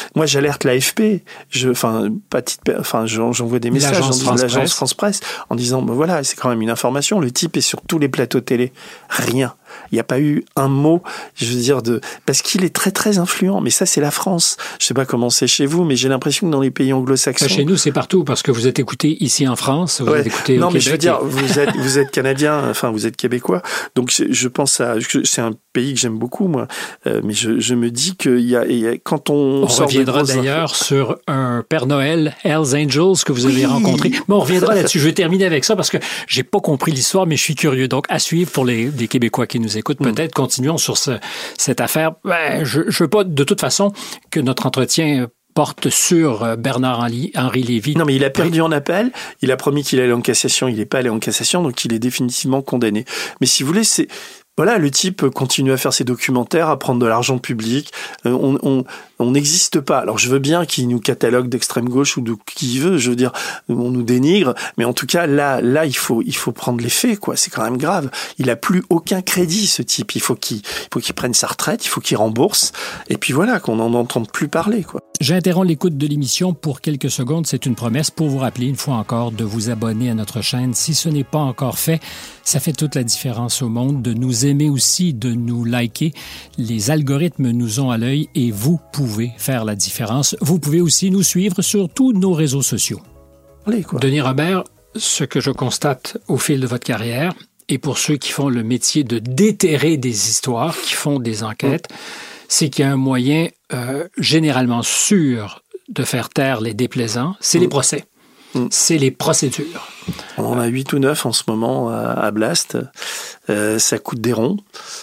moi, j'alerte l'A F P. Je, enfin, pas titre, enfin, j'envoie des messages l'agence, en France, l'agence Presse. France Presse en disant, ben voilà, c'est quand même une information. Le type est sur tous les plateaux télé. Rien. Il n'y a pas eu un mot, je veux dire, de parce qu'il est très très influent. Mais ça, c'est la France. Je sais pas comment c'est chez vous, mais j'ai l'impression que dans les pays anglo-saxons. Chez nous, c'est partout parce que vous êtes écouté ici en France, vous ouais. êtes écouté non, au mais Québec. je veux dire, et... vous êtes vous êtes canadien, enfin vous êtes québécois. Donc je, je pense à, c'est un pays que j'aime beaucoup moi. Euh, mais je, je me dis qu'il y a, il y a quand on. On reviendra d'ailleurs infos... sur un Père Noël, Hells Angels que vous avez oui. rencontré. Mais on reviendra là-dessus. Je vais terminer avec ça parce que j'ai pas compris l'histoire, mais je suis curieux. Donc à suivre pour les, les Québécois qui nous écoutent peut-être. Mm. Continuons sur ce, cette affaire. Ben, je ne veux pas de toute façon que notre entretien porte sur Bernard-Henri Lévy. Non, mais il a perdu en appel. Il a promis qu'il allait en cassation. Il n'est pas allé en cassation, donc il est définitivement condamné. Mais si vous voulez, c'est... Voilà, le type continue à faire ses documentaires, à prendre de l'argent public. Euh, on, on, on n'existe pas. Alors, je veux bien qu'il nous catalogue d'extrême gauche ou de qui il veut. Je veux dire, on nous dénigre. Mais en tout cas, là, là, il faut, il faut prendre les faits, quoi. C'est quand même grave. Il a plus aucun crédit, ce type. Il faut qu'il, il faut qu'il prenne sa retraite. Il faut qu'il rembourse. Et puis voilà, qu'on n'en entende plus parler, quoi. J'interromps l'écoute de l'émission pour quelques secondes. C'est une promesse pour vous rappeler une fois encore de vous abonner à notre chaîne. Si ce n'est pas encore fait, ça fait toute la différence au monde. De nous aimer aussi, de nous liker. Les algorithmes nous ont à l'œil et vous pouvez faire la différence. Vous pouvez aussi nous suivre sur tous nos réseaux sociaux. Allez, quoi. Denis Robert, ce que je constate au fil de votre carrière, et pour ceux qui font le métier de déterrer des histoires, qui font des enquêtes, mmh. c'est qu'il y a un moyen euh, généralement sûr de faire taire les déplaisants, c'est mmh. les procès. Mmh. C'est les procédures. On en a huit ou neuf en ce moment à, à Blast. Euh, ça coûte des ronds.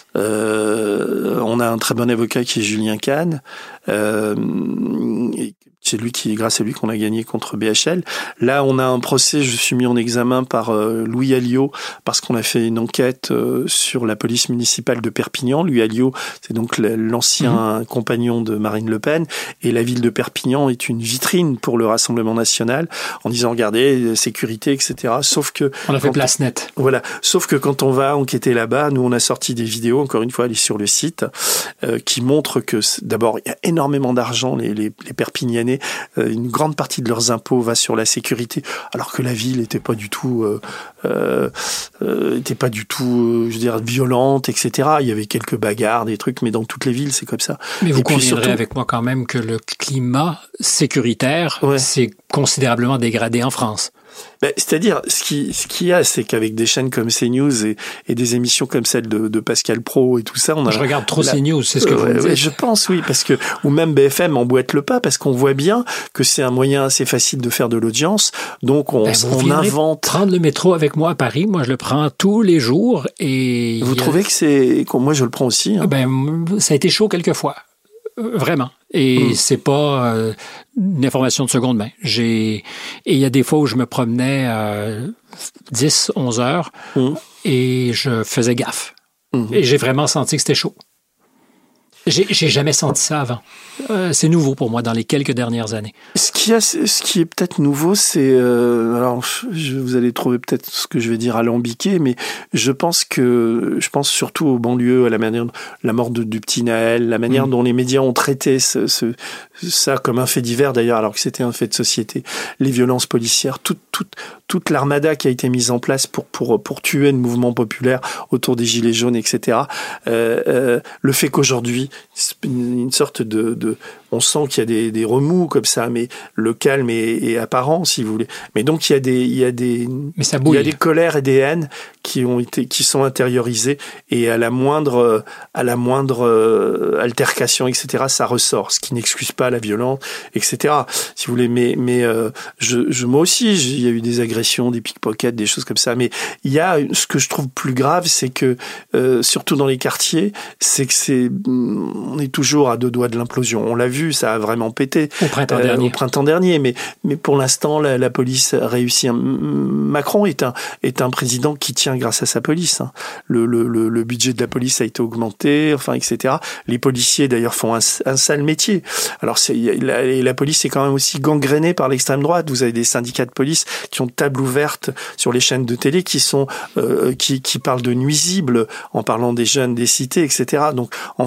Euh, on a un très bon avocat qui est Julien Kahn. Euh, c'est lui qui, grâce à lui qu'on a gagné contre B H L. Là, on a un procès, je suis mis en examen par euh, Louis Alliot, parce qu'on a fait une enquête euh, sur la police municipale de Perpignan. Louis Alliot, c'est donc l'ancien mmh. compagnon de Marine Le Pen, et la ville de Perpignan est une vitrine pour le Rassemblement national, en disant, regardez, sécurité, et cetera. Sauf que... On a fait place nette. Voilà. Sauf que quand on va enquêter là-bas, nous, on a sorti des vidéos, encore une fois, allez sur le site, euh, qui montrent que, d'abord, il y a énormément d'argent, les, les, les Perpignanais, euh, une grande partie de leurs impôts va sur la sécurité, alors que la ville n'était pas du tout, euh, euh, euh, était pas du tout, euh, je veux dire, violente, et cetera. Il y avait quelques bagarres, des trucs, mais dans toutes les villes, c'est comme ça. Mais vous Et puis, conviendrez surtout, avec moi quand même que le climat sécuritaire ouais. s'est considérablement dégradé en France. Ben, c'est-à-dire, ce qui, ce qu'il y a, c'est qu'avec des chaînes comme CNews et, et des émissions comme celle de, de Pascal Praud et tout ça, on a... Je regarde trop la... CNews, c'est ce que vous euh, me dites. Ouais, je pense, oui, parce que, ou même B F M emboîte le pas, parce qu'on voit bien que c'est un moyen assez facile de faire de l'audience, donc on, ben, on invente... prendre le métro avec moi à Paris, moi je le prends tous les jours et... Vous trouvez que c'est... Moi je le prends aussi. Hein. Ben, ça a été chaud quelquefois. Vraiment. Et mmh. c'est pas euh, une information de seconde main. J'ai et il y a des fois où je me promenais euh, dix, onze heures mmh. et je faisais gaffe. Mmh. Et j'ai vraiment senti que c'était chaud. J'ai, j'ai jamais senti ça avant. Euh, c'est nouveau pour moi dans les quelques dernières années. Ce qui, a, ce qui est peut-être nouveau, c'est... Euh, alors, je, vous allez trouver peut-être ce que je vais dire alambiqué, mais je pense que... Je pense surtout aux banlieues, à la manière... La mort de, du petit Naël, la manière mmh. dont les médias ont traité ce, ce, ça comme un fait divers, d'ailleurs, alors que c'était un fait de société. Les violences policières, toute, toute, toute l'armada qui a été mise en place pour, pour, pour tuer le mouvement populaire autour des Gilets jaunes, et cetera. Euh, euh, le fait qu'aujourd'hui, une sorte de, de on sent qu'il y a des, des remous comme ça, mais le calme est, est apparent, si vous voulez. Mais donc il y a des, il y a des, mais ça il y a des colères et des haines qui ont été, qui sont intériorisées, et à la moindre, à la moindre altercation, et cetera, ça ressort, ce qui n'excuse pas la violence, et cetera. Si vous voulez, mais, mais euh, je, je, moi aussi, il y a eu des agressions, des pickpockets, des choses comme ça. Mais il y a ce que je trouve plus grave, c'est que euh, surtout dans les quartiers, c'est que c'est, on est toujours à deux doigts de l'implosion. On l'a vu, ça a vraiment pété au printemps euh, dernier. Au printemps dernier, mais mais pour l'instant, la, la police réussit. Macron est un est un président qui tient grâce à sa police. Hein. Le, le le le budget de la police a été augmenté, enfin, et cetera. Les policiers d'ailleurs font un, un sale métier. Alors c'est la, la police est quand même aussi gangrénée par l'extrême droite. Vous avez des syndicats de police qui ont table ouverte sur les chaînes de télé, qui sont euh, qui qui parlent de nuisibles en parlant des jeunes des cités, et cetera. Donc en France, il y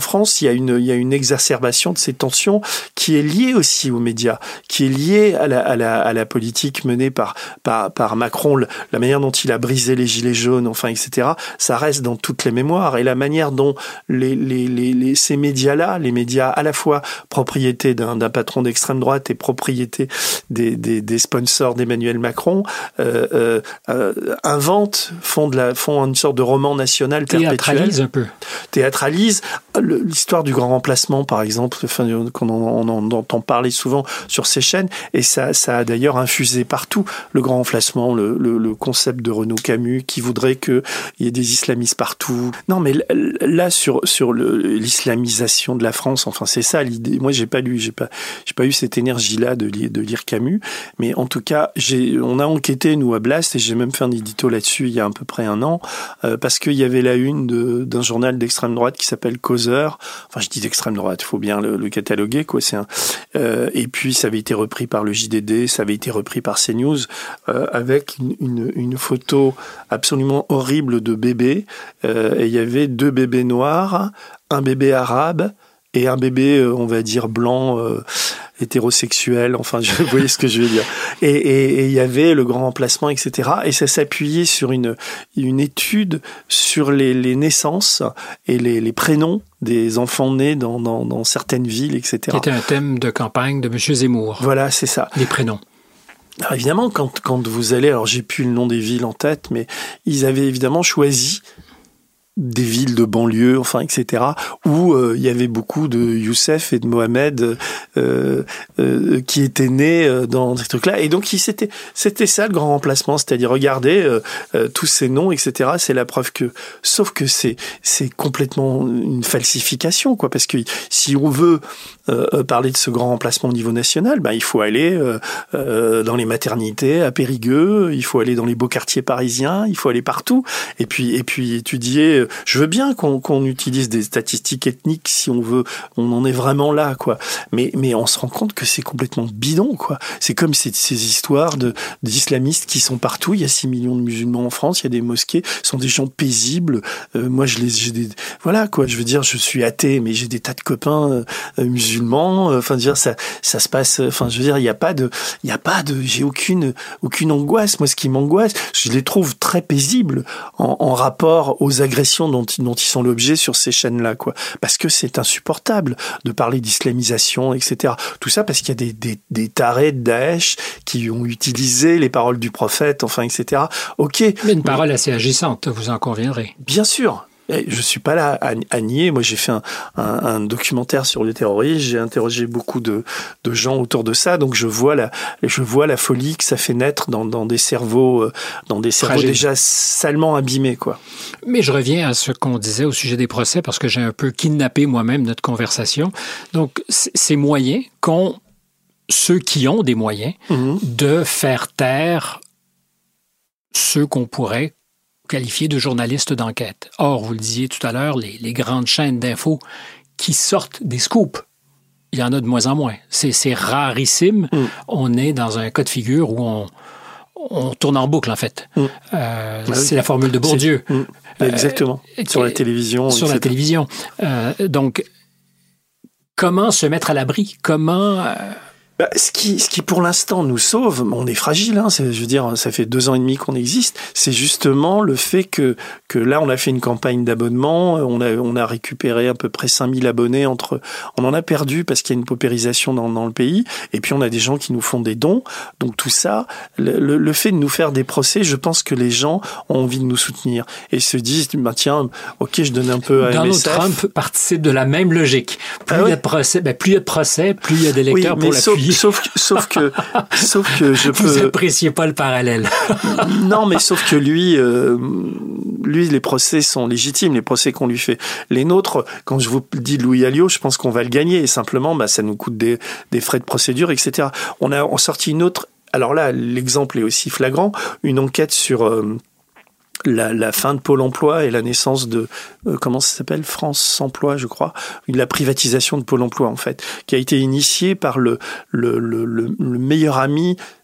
a une, il y a une exacerbation de ces tensions qui est liée aussi aux médias, qui est liée à la, à la, à la politique menée par, par, par Macron, la manière dont il a brisé les gilets jaunes, enfin, et cetera. Ça reste dans toutes les mémoires, et la manière dont les, les, les, les ces médias-là, les médias à la fois propriété d'un, d'un patron d'extrême droite et propriété des, des, des sponsors d'Emmanuel Macron, euh, euh, euh, inventent, font de la, font une sorte de roman national perpétuel. Théâtralise un peu. Théâtralise l'histoire du grand remplacement, par exemple, enfin, qu'on en, on en entend parler souvent sur ces chaînes, et ça, ça a d'ailleurs infusé partout le grand remplacement, le, le, le concept de Renaud Camus qui voudrait qu'il y ait des islamistes partout. Non, mais là, sur, sur le, l'islamisation de la France, enfin, c'est ça l'idée. Moi, j'ai pas lu, j'ai pas, j'ai pas eu cette énergie-là de lire, de lire Camus, mais en tout cas, j'ai, on a enquêté, nous, à Blast, et j'ai même fait un édito là-dessus il y a à peu près un an, euh, parce qu'il y avait la une de, d'un journal d'extrême droite qui s'appelle Causeur. Enfin, je dis d'extrême droite, il faut bien le, le cataloguer, quoi. C'est un, euh, et puis, ça avait été repris par le J D D, ça avait été repris par CNews, euh, avec une, une, une photo absolument horrible de bébés. Euh, et il y avait deux bébés noirs, un bébé arabe et un bébé, on va dire, blanc, euh, hétérosexuel, enfin, je, vous voyez ce que je veux dire. Et, et, et il y avait le grand remplacement, et cetera. Et ça s'appuyait sur une, une étude sur les, les naissances et les, les prénoms des enfants nés dans, dans, dans certaines villes, et cetera. Qui était un thème de campagne de M. Zemmour. Voilà, c'est ça. Les prénoms. Alors évidemment, quand, quand vous allez, alors j'ai plus le nom des villes en tête, mais ils avaient évidemment choisi des villes de banlieue, enfin, et cetera, où euh, il y avait beaucoup de Youssef et de Mohamed euh, euh, qui étaient nés euh, dans ces trucs-là. Et donc, c'était, c'était ça le grand remplacement, c'est-à-dire, regardez euh, euh, tous ces noms, et cetera. C'est la preuve que, sauf que c'est c'est complètement une falsification, quoi, parce que si on veut euh, parler de ce grand remplacement au niveau national, ben il faut aller euh, euh, dans les maternités à Périgueux, il faut aller dans les beaux quartiers parisiens, il faut aller partout, et puis et puis étudier. Je veux bien qu'on, qu'on utilise des statistiques ethniques si on veut, on en est vraiment là, quoi. Mais, mais on se rend compte que c'est complètement bidon, quoi. C'est comme ces, ces histoires de, d'islamistes qui sont partout. Il y a six millions de musulmans en France, il y a des mosquées, ce sont des gens paisibles. Euh, moi, je les, j'ai des, voilà, quoi. Je veux dire, je suis athée, mais j'ai des tas de copains euh, musulmans. Enfin, dire, ça, ça se passe, enfin, je veux dire, il n'y a pas de, il n'y a pas de, j'ai aucune, aucune angoisse. Moi, ce qui m'angoisse, je les trouve très paisibles en, en rapport aux agressions Dont, dont ils sont l'objet sur ces chaînes-là, quoi. Parce que c'est insupportable de parler d'islamisation, et cetera. Tout ça parce qu'il y a des, des, des tarés de Daesh qui ont utilisé les paroles du prophète, enfin, et cetera. Ok. Mais une parole assez agissante, vous en conviendrez. Bien sûr. Je suis pas là à, à nier. Moi, j'ai fait un, un, un documentaire sur le terrorisme. J'ai interrogé beaucoup de, de gens autour de ça. Donc, je vois la, je vois la folie que ça fait naître dans, dans des cerveaux, dans des cerveaux Fragile. Déjà salement abîmés, quoi. Mais je reviens à ce qu'on disait au sujet des procès parce que j'ai un peu kidnappé moi-même notre conversation. Donc, ces moyens qu'ont ceux qui ont des moyens mmh. de faire taire ceux qu'on pourrait qualifiés de journalistes d'enquête. Or, vous le disiez tout à l'heure, les, les grandes chaînes d'infos qui sortent des scoops, il y en a de moins en moins. C'est, c'est rarissime. Mm. On est dans un cas de figure où on, on tourne en boucle, en fait. Mm. Euh, oui. C'est la formule de Bourdieu. Mm. Exactement. Euh, sur la télévision. Sur et cetera. La télévision. Euh, donc, comment se mettre à l'abri? Comment... Euh, Bah, ce qui, ce qui pour l'instant nous sauve, on est fragile, hein, c'est, je veux dire, ça fait deux ans et demi qu'on existe, c'est justement le fait que, que là on a fait une campagne d'abonnement, on a, on a récupéré à peu près cinq mille abonnés entre, on en a perdu parce qu'il y a une paupérisation dans, dans le pays, et puis on a des gens qui nous font des dons, donc tout ça, le, le, le fait de nous faire des procès, je pense que les gens ont envie de nous soutenir, et se disent, bah, tiens, ok, je donne un peu à Donald M S F. Trump participe de la même logique. Plus ah, il y a de procès, ben, plus il y a de procès, plus il y a d'électeurs oui, pour l'appuyer. Sauf que, sauf que, sauf que je peux. Vous appréciez pas le parallèle. Non, mais sauf que lui, euh, lui, les procès sont légitimes, les procès qu'on lui fait. Les nôtres, quand je vous dis Louis Alliot, je pense qu'on va le gagner. Et simplement, bah, ça nous coûte des, des frais de procédure, et cetera. On a, on sorti une autre. Alors là, l'exemple est aussi flagrant. Une enquête sur. Euh, La, la fin de Pôle emploi et la naissance de, euh, comment ça s'appelle, France Emploi, je crois, la privatisation de Pôle emploi, en fait, qui a été initiée par le, le, le, le, le meilleur ami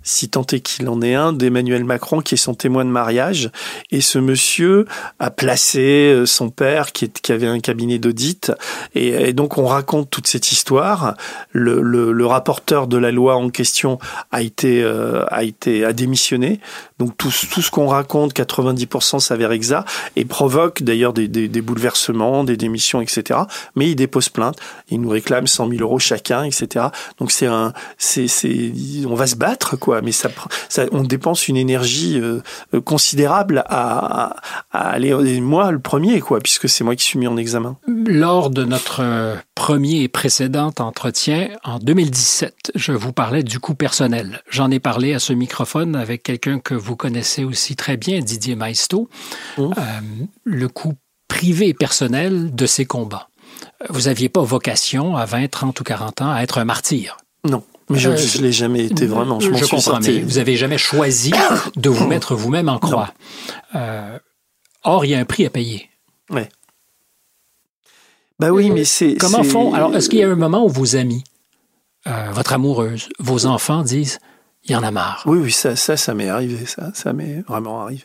si tant est qu'il en est un, d'Emmanuel Macron, qui est son témoin de mariage. Et ce monsieur a placé son père, qui, est, qui avait un cabinet d'audit. Et, et donc, on raconte toute cette histoire. Le, le, le rapporteur de la loi en question a été, euh, a été, a démissionné. Donc, tout, tout ce qu'on raconte, quatre-vingt-dix pour cent s'avère exact et provoque d'ailleurs des, des, des bouleversements, des démissions, et cetera. Mais il dépose plainte. Il nous réclame cent mille euros chacun, et cetera. Donc, c'est un, c'est, c'est, on va se battre, quoi. Mais ça, ça on dépense une énergie euh, considérable à, à, à aller, et moi le premier, quoi, puisque c'est moi qui suis mis en examen. Lors de notre premier et précédent entretien, en deux mille dix-sept, je vous parlais du coût personnel. J'en ai parlé à ce microphone avec quelqu'un que vous connaissez aussi très bien, Didier Maisto, mmh. euh, le coût privé et personnel de ces combats. Vous n'aviez pas vocation à vingt, trente ou quarante ans à être un martyr. Non. Mais je ne l'ai jamais été vraiment. Je, je m'en suis comprends, sorti. mais vous n'avez jamais choisi de vous mettre vous-même en croix. Euh, or, il y a un prix à payer. Oui. Ben oui, euh, mais c'est... Comment c'est... font... Alors, est-ce qu'il y a un moment où vos amis, euh, votre amoureuse, vos enfants disent « il y en a marre ». Oui, oui, ça, ça, ça m'est arrivé. Ça, ça m'est vraiment arrivé.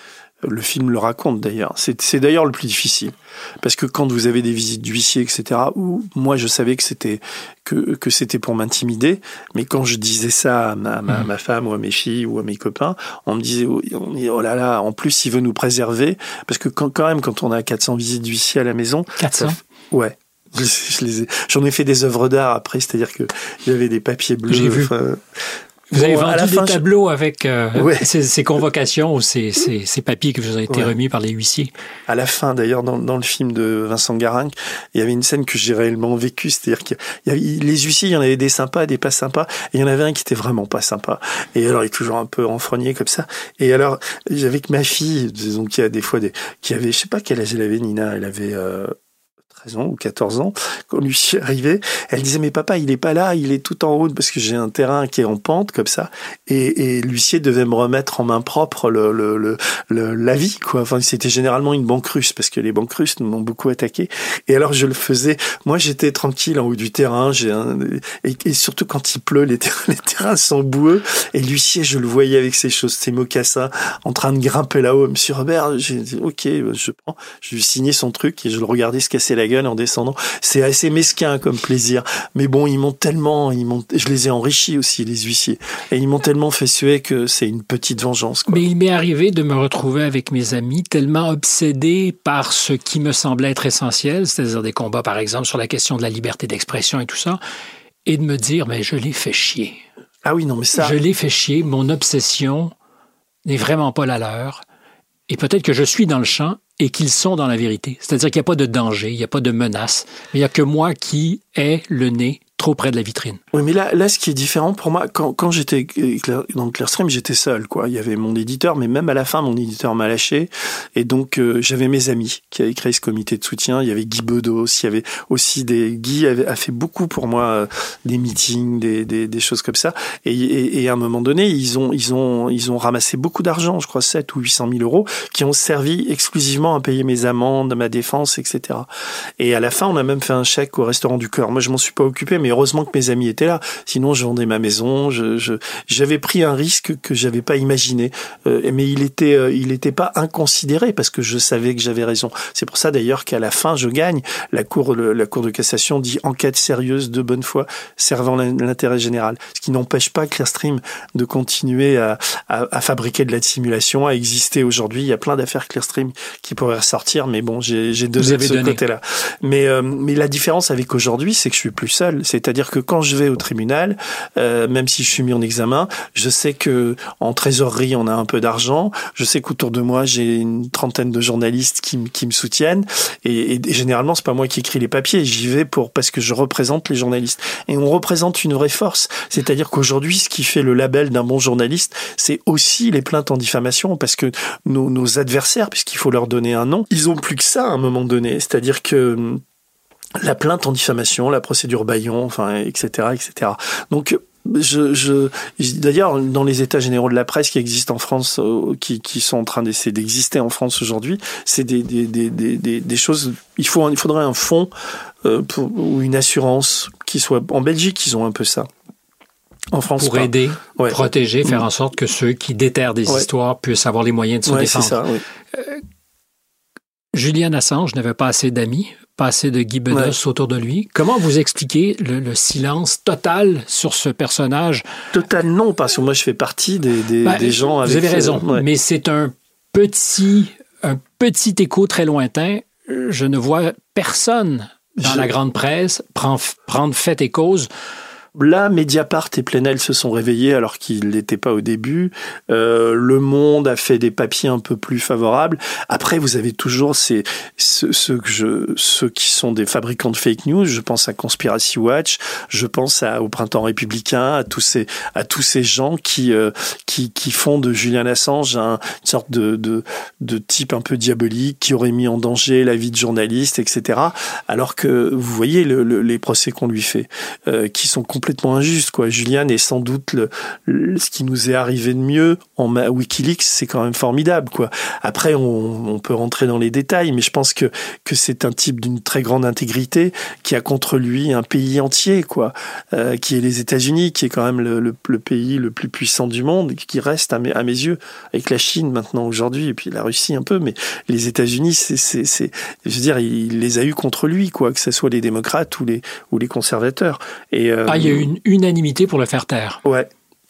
Le film le raconte d'ailleurs. C'est, c'est d'ailleurs le plus difficile. Parce que quand vous avez des visites d'huissier, et cetera, où moi je savais que c'était, que, que c'était pour m'intimider, mais quand je disais ça à ma, ma, ma femme ou à mes filles ou à mes copains, on me disait, on me dit, oh là là, en plus il veut nous préserver. Parce que quand, quand même, quand on a quatre cents visites d'huissier à la maison... quatre cents ça, ouais. Je, je les ai, j'en ai fait des œuvres d'art après, c'est-à-dire que il y avait des papiers bleus. J'ai vu. Enfin, Vous avez bon, vendu des fin, tableaux je... avec euh, ouais. ces, ces convocations ou ces, ces, ces papiers qui vous ont été ouais. remis par les huissiers. À la fin, d'ailleurs, dans, dans le film de Vincent Garinck, il y avait une scène que j'ai réellement vécue, c'est-à-dire qu'il y avait les huissiers, il y en avait des sympas, des pas sympas, et il y en avait un qui était vraiment pas sympa. Et alors, il est toujours un peu renfrogné comme ça. Et alors, j'avais que ma fille, disons qu'il y a des fois des, qui avait, je sais pas quel âge elle avait, Nina, elle avait euh, treize ans ou quatorze ans, quand l'huissier arrivait, elle disait, mais papa, il est pas là, il est tout en haut, parce que j'ai un terrain qui est en pente, comme ça, et, et l'huissier devait me remettre en main propre le, le, le, le, l'avis, quoi. Enfin, c'était généralement une banque russe, parce que les banques russes nous ont beaucoup attaqué. Et alors, je le faisais, moi, j'étais tranquille en haut du terrain, j'ai un, et, et surtout quand il pleut, les terrains, les terrains sont boueux, et l'huissier, je le voyais avec ses choses, ses mocassins, en train de grimper là-haut. Monsieur Robert, j'ai dit, ok, je prends, je lui signais son truc, et je le regardais se casser la gueule en descendant. C'est assez mesquin comme plaisir. Mais bon, ils m'ont tellement, ils m'ont, je les ai enrichis aussi, les huissiers. Et ils m'ont tellement fait suer que c'est une petite vengeance, quoi. Mais il m'est arrivé de me retrouver avec mes amis tellement obsédés par ce qui me semblait être essentiel, c'est-à-dire des combats, par exemple, sur la question de la liberté d'expression et tout ça, et de me dire, mais je l'ai fait chier. Ah oui, non, mais ça... Je l'ai fait chier. Mon obsession n'est vraiment pas la leur. Et peut-être que je suis dans le champ et qu'ils sont dans la vérité. C'est-à-dire qu'il n'y a pas de danger, il n'y a pas de menace, mais il n'y a que moi qui ai le nez trop près de la vitrine. Oui, mais là, là, ce qui est différent pour moi, quand, quand j'étais dans Clearstream, j'étais seul, quoi. Il y avait mon éditeur, mais même à la fin, mon éditeur m'a lâché. Et donc, euh, j'avais mes amis qui avaient créé ce comité de soutien. Il y avait Guy Bedos, il y avait aussi des... Guy avait, a fait beaucoup pour moi, euh, des meetings, des, des, des choses comme ça. Et, et, et à un moment donné, ils ont, ils ont, ils ont ramassé beaucoup d'argent, je crois sept ou huit cent mille euros, qui ont servi exclusivement à payer mes amendes, ma défense, et cetera. Et à la fin, on a même fait un chèque au Restaurant du Cœur. Moi, je m'en suis pas occupé, mais heureusement que mes amis étaient là. Sinon, je vendais ma maison. Je, je, j'avais pris un risque que j'avais pas imaginé. Euh, mais il était, euh, il était pas inconsidéré parce que je savais que j'avais raison. C'est pour ça d'ailleurs qu'à la fin, je gagne. La cour, le, la cour de cassation dit enquête sérieuse de bonne foi servant l'intérêt général. Ce qui n'empêche pas Clearstream de continuer à, à, à fabriquer de la simulation, à exister aujourd'hui. Il y a plein d'affaires Clearstream qui pourraient ressortir, mais bon, j'ai, j'ai donné de ce donné. côté-là. Mais, euh, mais la différence avec aujourd'hui, c'est que je suis plus seul. C'est-à-dire que quand je vais au tribunal, euh, même si je suis mis en examen, je sais que en trésorerie, on a un peu d'argent. Je sais qu'autour de moi, j'ai une trentaine de journalistes qui, qui me soutiennent. Et, et, et généralement, c'est pas moi qui écris les papiers. J'y vais pour parce que je représente les journalistes. Et on représente une vraie force. C'est-à-dire qu'aujourd'hui, ce qui fait le label d'un bon journaliste, c'est aussi les plaintes en diffamation, parce que nos, nos adversaires, puisqu'il faut leur donner un nom, ils ont plus que ça à un moment donné. C'est-à-dire que la plainte en diffamation, la procédure Bayon, enfin, et cetera, et cetera. Donc, je, je, d'ailleurs, dans les états généraux de la presse qui existent en France, euh, qui, qui sont en train d'essayer d'exister en France aujourd'hui, c'est des, des, des, des, des choses. Il faut, il faudrait un fonds euh, pour, ou une assurance qui soit. En Belgique, ils ont un peu ça. En France, pour pas. aider, ouais. protéger, faire en sorte que ceux qui déterrent des ouais. histoires puissent avoir les moyens de se ouais, défendre. C'est ça, oui. euh, Julian Assange n'avait pas assez d'amis, pas assez de Guy Bedos ouais. autour de lui. Comment vous expliquez le, le silence total sur ce personnage? Total non, parce que moi je fais partie des, des, ben, des gens avec... Vous avez raison, euh, ouais. mais c'est un petit, un petit écho très lointain. Je ne vois personne dans je... la grande presse prendre, prendre fait et cause. Là, Mediapart et Plenel se sont réveillés alors qu'ils n'étaient pas au début. Euh, Le Monde a fait des papiers un peu plus favorables. Après, vous avez toujours ces, ceux, ceux, que je, ceux qui sont des fabricants de fake news. Je pense à Conspiracy Watch, je pense à, au Printemps républicain, à tous ces, à tous ces gens qui, euh, qui, qui font de Julian Assange un, une sorte de, de, de type un peu diabolique qui aurait mis en danger la vie de journaliste, et cetera. Alors que vous voyez le, le, les procès qu'on lui fait, euh, qui sont complètement complètement injuste, quoi. Julian est sans doute le, le, ce qui nous est arrivé de mieux en WikiLeaks, c'est quand même formidable, quoi. Après, on, on peut rentrer dans les détails, mais je pense que que c'est un type d'une très grande intégrité qui a contre lui un pays entier, quoi, euh, qui est les États-Unis, qui est quand même le, le, le pays le plus puissant du monde, qui reste à mes, à mes yeux, avec la Chine maintenant aujourd'hui, et puis la Russie un peu, mais les États-Unis, c'est, c'est, c'est, je veux dire, il les a eu contre lui, quoi, que ce soit les démocrates ou les ou les conservateurs. Et euh, ah, il y a une unanimité pour le faire taire. Ouais.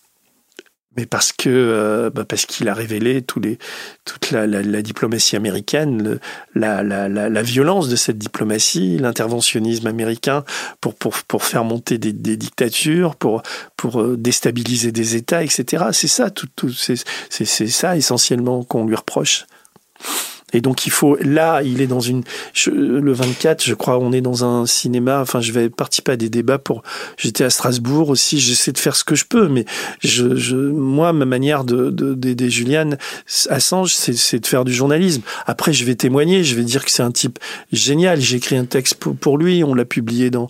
Mais parce que euh, bah parce qu'il a révélé tous les toute la, la, la diplomatie américaine, le, la, la, la, la violence de cette diplomatie, l'interventionnisme américain pour pour pour faire monter des, des dictatures, pour pour déstabiliser des États, et cetera. C'est ça, tout, tout c'est c'est c'est ça essentiellement qu'on lui reproche. Et donc il faut, là, il est dans une, je, le vingt-quatre, je crois, on est dans un cinéma. Enfin, je vais participer à des débats pour. J'étais à Strasbourg aussi. J'essaie de faire ce que je peux, mais je, je moi, ma manière de de d'aider Julian Assange, c'est, c'est de faire du journalisme. Après, je vais témoigner, je vais dire que c'est un type génial. J'ai écrit un texte pour, pour lui, on l'a publié dans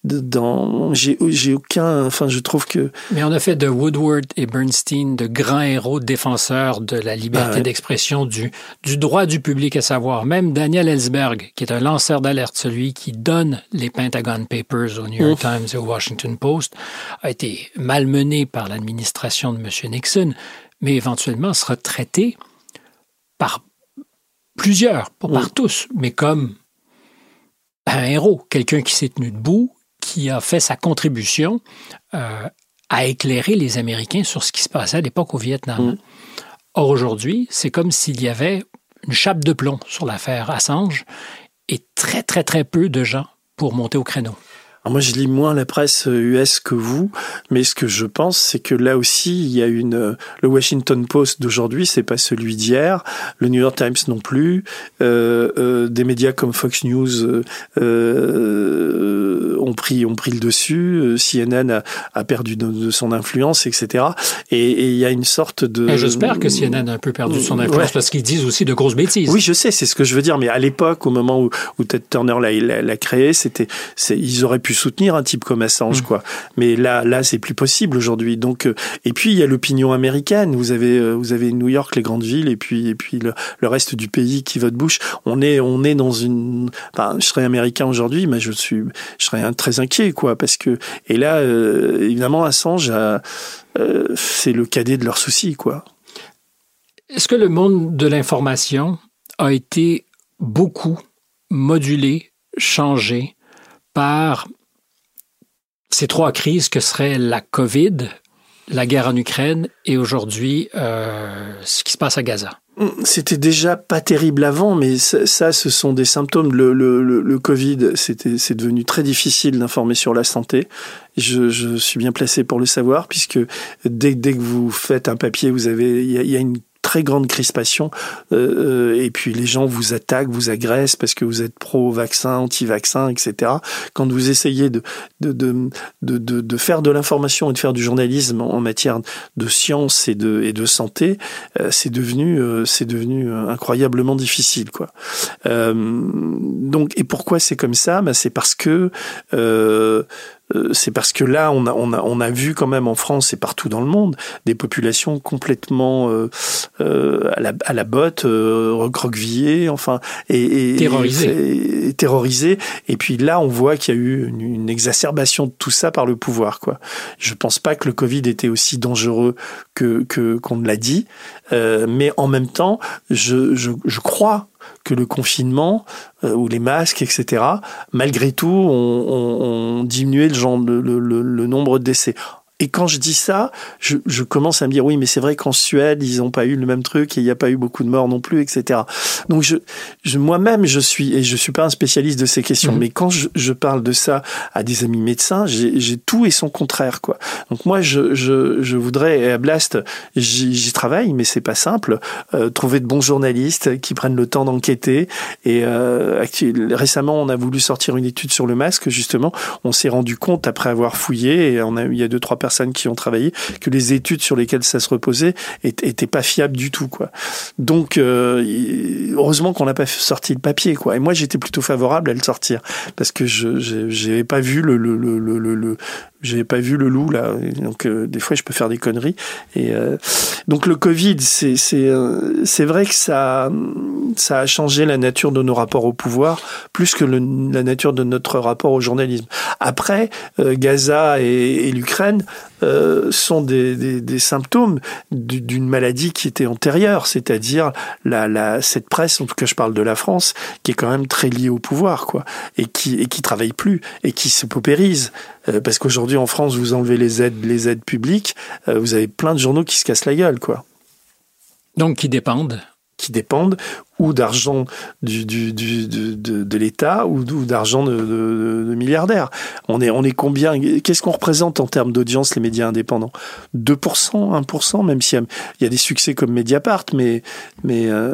dans. J'ai j'ai aucun. Enfin, je trouve que. Mais on a fait de Woodward et Bernstein de grands héros défenseurs de la liberté ah ouais. d'expression, du du droit du public à savoir. Même Daniel Ellsberg, qui est un lanceur d'alerte, celui qui donne les Pentagon Papers au New York Times et au Washington Post, a été malmené par l'administration de M. Nixon, mais éventuellement sera traité par plusieurs, pas par tous, mais comme un héros, quelqu'un qui s'est tenu debout, qui a fait sa contribution euh, à éclairer les Américains sur ce qui se passait à l'époque au Vietnam. Mm. Or, aujourd'hui, c'est comme s'il y avait une chape de plomb sur l'affaire Assange et très, très, très peu de gens pour monter au créneau. Alors moi, je lis moins la presse U S que vous, mais ce que je pense, c'est que là aussi, il y a une. Le Washington Post d'aujourd'hui, c'est pas celui d'hier. Le New York Times non plus. Euh, euh, des médias comme Fox News euh, euh, ont pris ont pris le dessus. C N N a, a perdu de, de son influence, et cetera. Et, et il y a une sorte de. Et j'espère que C N N a un peu perdu son influence ouais. parce qu'ils disent aussi de grosses bêtises. Oui, je sais, c'est ce que je veux dire. Mais à l'époque, au moment où, où Ted Turner l'a, l'a, l'a créé, c'était, c'est, ils auraient pu soutenir un type comme Assange, mmh. quoi. Mais là, là, c'est plus possible aujourd'hui. Donc, euh, et puis il y a l'opinion américaine. Vous avez, euh, vous avez New York, les grandes villes, et puis, et puis le, le reste du pays qui vote Bush. On est, on est dans une. Enfin, je serais américain aujourd'hui, mais je suis, je serais un, très inquiet, quoi, parce que. Et là, euh, évidemment, Assange, a, euh, c'est le cadet de leurs soucis, quoi. Est-ce que le monde de l'information a été beaucoup modulé, changé par ces trois crises que seraient la COVID, la guerre en Ukraine et aujourd'hui euh, ce qui se passe à Gaza? C'était déjà pas terrible avant, mais ça, ça ce sont des symptômes. Le, le, le, le Covid, c'était, c'est devenu très difficile d'informer sur la santé. Je, je suis bien placé pour le savoir, puisque dès, dès que vous faites un papier, vous avez, il y a, il y a une très grande crispation euh, et puis les gens vous attaquent, vous agressent parce que vous êtes pro-vaccin, anti-vaccin, et cetera. Quand vous essayez de de de de, de, de faire de l'information et de faire du journalisme en matière de science et de et de santé, euh, c'est devenu euh, c'est devenu incroyablement difficile, quoi. Euh, donc et pourquoi c'est comme ça? Ben c'est parce que euh, euh, c'est parce que là, on a, on a, on a vu quand même en France et partout dans le monde des populations complètement euh, euh, à la, à la botte, euh, recroquevillées, enfin, et, et terrorisées. Et, et terrorisées. Et puis là, on voit qu'il y a eu une, une exacerbation de tout ça par le pouvoir, quoi. Je pense pas que le Covid était aussi dangereux que, que qu'on ne l'a dit, euh, mais en même temps, je, je, je crois que le confinement euh, ou les masques, et cetera, malgré tout, ont, ont, ont diminué le, genre, le, le, le nombre de décès. Et quand je dis ça, je, je commence à me dire oui, mais c'est vrai qu'en Suède, ils n'ont pas eu le même truc et il n'y a pas eu beaucoup de morts non plus, et cetera. Donc je, je moi-même, je suis et je suis pas un spécialiste de ces questions, mmh. mais quand je, je parle de ça à des amis médecins, j'ai, j'ai tout et son contraire, quoi. Donc moi, je, je, je voudrais et à Blast, j'y, j'y travaille, mais c'est pas simple. Euh, trouver de bons journalistes qui prennent le temps d'enquêter. Et euh, récemment, on a voulu sortir une étude sur le masque. Justement, on s'est rendu compte après avoir fouillé et on a il y a deux trois personnes personnes qui ont travaillé, que les études sur lesquelles ça se reposait étaient pas fiables du tout, quoi. Donc, euh, heureusement qu'on n'a pas sorti le papier, quoi. Et moi, j'étais plutôt favorable à le sortir parce que je j'avais pas vu le le le le, le, le j'avais pas vu le loup là, donc euh, des fois je peux faire des conneries. Et euh, donc le Covid, c'est c'est euh, c'est vrai que ça ça a changé la nature de nos rapports au pouvoir plus que le, la nature de notre rapport au journalisme. Après, euh, Gaza et, et l'Ukraine euh, sont des, des, des symptômes d'une maladie qui était antérieure, c'est-à-dire la la cette presse, en tout cas je parle de la France, qui est quand même très liée au pouvoir, quoi, et qui et qui travaille plus et qui se paupérise. Parce qu'aujourd'hui, en France, vous enlevez les aides, les aides publiques, vous avez plein de journaux qui se cassent la gueule, quoi. Donc, qui dépendent Qui dépendent ou d'argent du, du, du, de, de, de l'État ou, ou d'argent de, de, de milliardaires. On est, on est combien? Qu'est-ce qu'on représente en termes d'audience, les médias indépendants? deux pour cent, un pour cent, même s'il y a, il y a des succès comme Mediapart, mais... mais euh,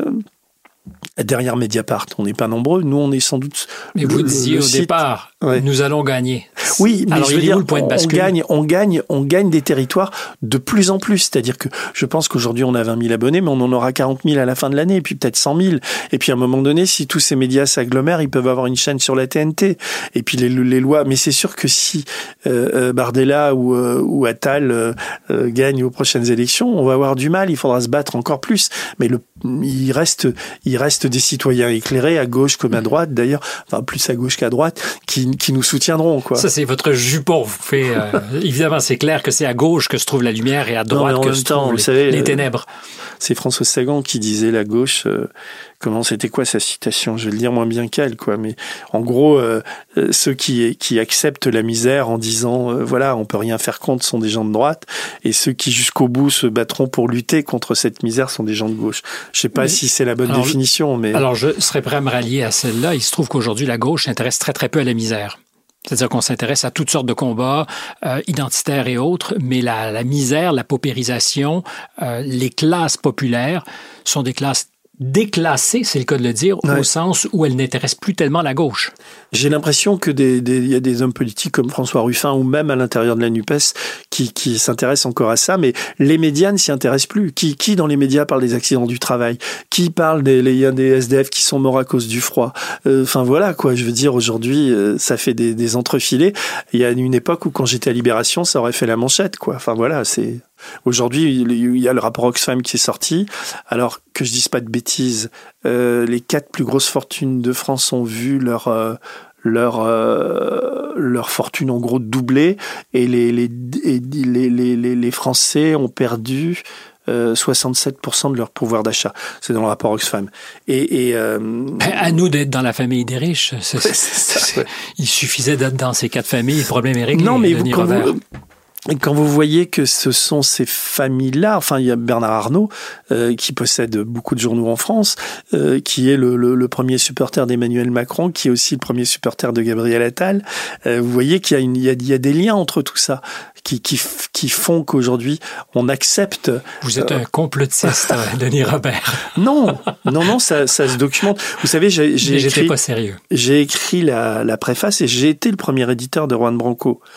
derrière Mediapart, on n'est pas nombreux. Nous, on est sans doute... Mais vous le, disiez le au site... départ, ouais. Nous allons gagner. Oui, mais alors je veux il est dire, où le point de bascule? on gagne, on gagne, on gagne des territoires de plus en plus. C'est-à-dire que je pense qu'aujourd'hui, on a vingt mille abonnés, mais on en aura quarante mille à la fin de l'année, et puis peut-être cent mille. Et puis à un moment donné, si tous ces médias s'agglomèrent, ils peuvent avoir une chaîne sur la T N T. Et puis les, les lois... Mais c'est sûr que si euh, Bardella ou, euh, ou Attal euh, euh, gagnent aux prochaines élections, on va avoir du mal. Il faudra se battre encore plus. Mais le, il reste, il reste des citoyens éclairés, à gauche comme à droite d'ailleurs, enfin plus à gauche qu'à droite, qui, qui nous soutiendront, quoi. Ça, c'est votre jupon. Vous fait, euh, évidemment, c'est clair que c'est à gauche que se trouve la lumière et à droite non, que se temps, trouvent les, savez, les ténèbres. Euh, c'est François Sagan qui disait la gauche... Euh, comment c'était quoi sa citation? Je vais le dire moins bien qu'elle, quoi. Mais en gros, euh, ceux qui qui acceptent la misère en disant euh, voilà, on peut rien faire contre sont des gens de droite, et ceux qui jusqu'au bout se battront pour lutter contre cette misère sont des gens de gauche. Je sais pas mais, si c'est la bonne alors, définition, mais alors je serais prêt à me rallier à celle-là. Il se trouve qu'aujourd'hui la gauche s'intéresse très très peu à la misère. C'est-à-dire qu'on s'intéresse à toutes sortes de combats euh, identitaires et autres, mais la, la misère, la paupérisation, euh, les classes populaires sont des classes déclassée, c'est le cas de le dire, ouais. Au sens où elle n'intéresse plus tellement la gauche. J'ai l'impression que des, des, y a des hommes politiques comme François Ruffin ou même à l'intérieur de la NUPES qui, qui s'intéressent encore à ça, mais les médias ne s'y intéressent plus. Qui, qui dans les médias parle des accidents du travail? Qui parle des, il y a des S D F qui sont morts à cause du froid? Enfin euh, voilà, quoi. Je veux dire, aujourd'hui, euh, ça fait des, des entrefilés. Il y a une époque où quand j'étais à Libération, ça aurait fait la manchette, quoi. Enfin voilà, c'est... Aujourd'hui, il y a le rapport Oxfam qui est sorti. Alors que je dise pas de bêtises, euh, les quatre plus grosses fortunes de France ont vu leur euh, leur euh, leur fortune en gros doubler, et les les et les, les les les Français ont perdu Euh, soixante-sept pour cent de leur pouvoir d'achat. C'est dans le rapport Oxfam. Et, et euh... à nous d'être dans la famille des riches. C'est, ouais, c'est ça, ouais. Il suffisait d'être dans ces quatre familles, le problème est réglé. Non, mais vous, quand, vous, quand vous voyez que ce sont ces familles-là, enfin, il y a Bernard Arnault euh, qui possède beaucoup de journaux en France, euh, qui est le, le, le premier supporter d'Emmanuel Macron, qui est aussi le premier supporter de Gabriel Attal. Euh, vous voyez qu'il y a, une, il y a, il y a des liens entre tout ça. Qui, qui, qui font qu'aujourd'hui, on accepte... Vous êtes euh... un complotiste, Denis Robert. Non, non, non, ça, ça se documente. Vous savez, j'ai, j'ai écrit... écrit... pas sérieux. J'ai écrit la, la préface et j'ai été le premier éditeur de Juan Branco.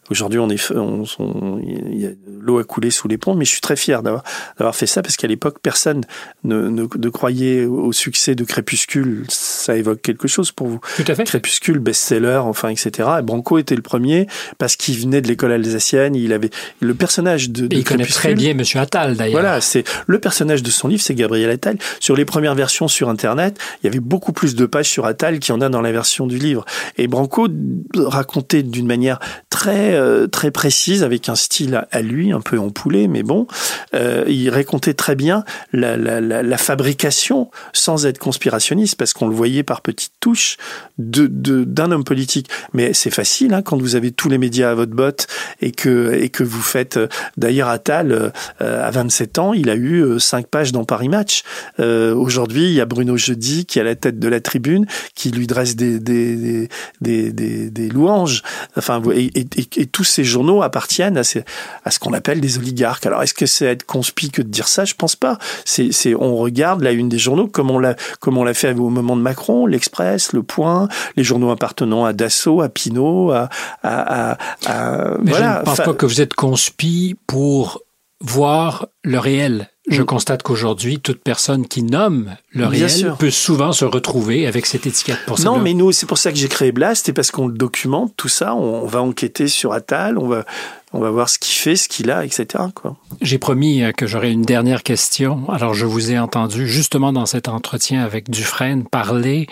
Aujourd'hui, on est, on, on, il y a l'eau a coulé sous les ponts, mais je suis très fier d'avoir, d'avoir fait ça parce qu'à l'époque, personne ne, ne, ne croyait au succès de Crépuscule. Ça évoque quelque chose pour vous. Tout à fait. Crépuscule, best-seller, enfin, et cetera. Et Branco était le premier parce qu'il venait de l'école alsacienne. Il avait le personnage de, de Et il connaît très bien Monsieur Attal, d'ailleurs. Voilà, c'est le personnage de son livre, c'est Gabriel Attal. Sur les premières versions sur Internet, il y avait beaucoup plus de pages sur Attal qu'il y en a dans la version du livre. Et Branco racontait d'une manière très euh, très précise, avec un style à, à lui, un peu empoulé, mais bon, euh, il racontait très bien la, la, la, la fabrication, sans être conspirationniste, parce qu'on le voyait par petites touches, de, de, d'un homme politique. Mais c'est facile, hein, quand vous avez tous les médias à votre botte et que, et que vous faites... D'ailleurs, Attal, euh, à vingt-sept ans, il a eu euh, cinq pages dans Paris Match. Euh, aujourd'hui, il y a Bruno Jeudi qui est à la tête de la Tribune, qui lui dresse des, des, des, des, des, des louanges. Enfin, et, et, et, et tous ces journaux appartiennent à, ces, à ce qu'on appelle des oligarques. Alors, est-ce que c'est être conspi que de dire ça? Je pense pas. C'est, c'est, on regarde la une des journaux comme on l'a, comme on l'a fait au moment de Macron, l'Express, Le Point, les journaux appartenant à Dassault, à Pinault, à, à, à, à Mais voilà. je ne pense enfin, pas que vous êtes conspi pour voir le réel. Je Mm. constate qu'aujourd'hui, toute personne qui nomme le Bien réel sûr. peut souvent se retrouver avec cette étiquette pour ça. Non, mais nous, c'est pour ça que j'ai créé Blast, et parce qu'on le documente, tout ça, on, on va enquêter sur Attal, on va, on va voir ce qu'il fait, ce qu'il a, et cetera, quoi. J'ai promis que j'aurais une dernière question. Alors, je vous ai entendu justement dans cet entretien avec Dufresne parler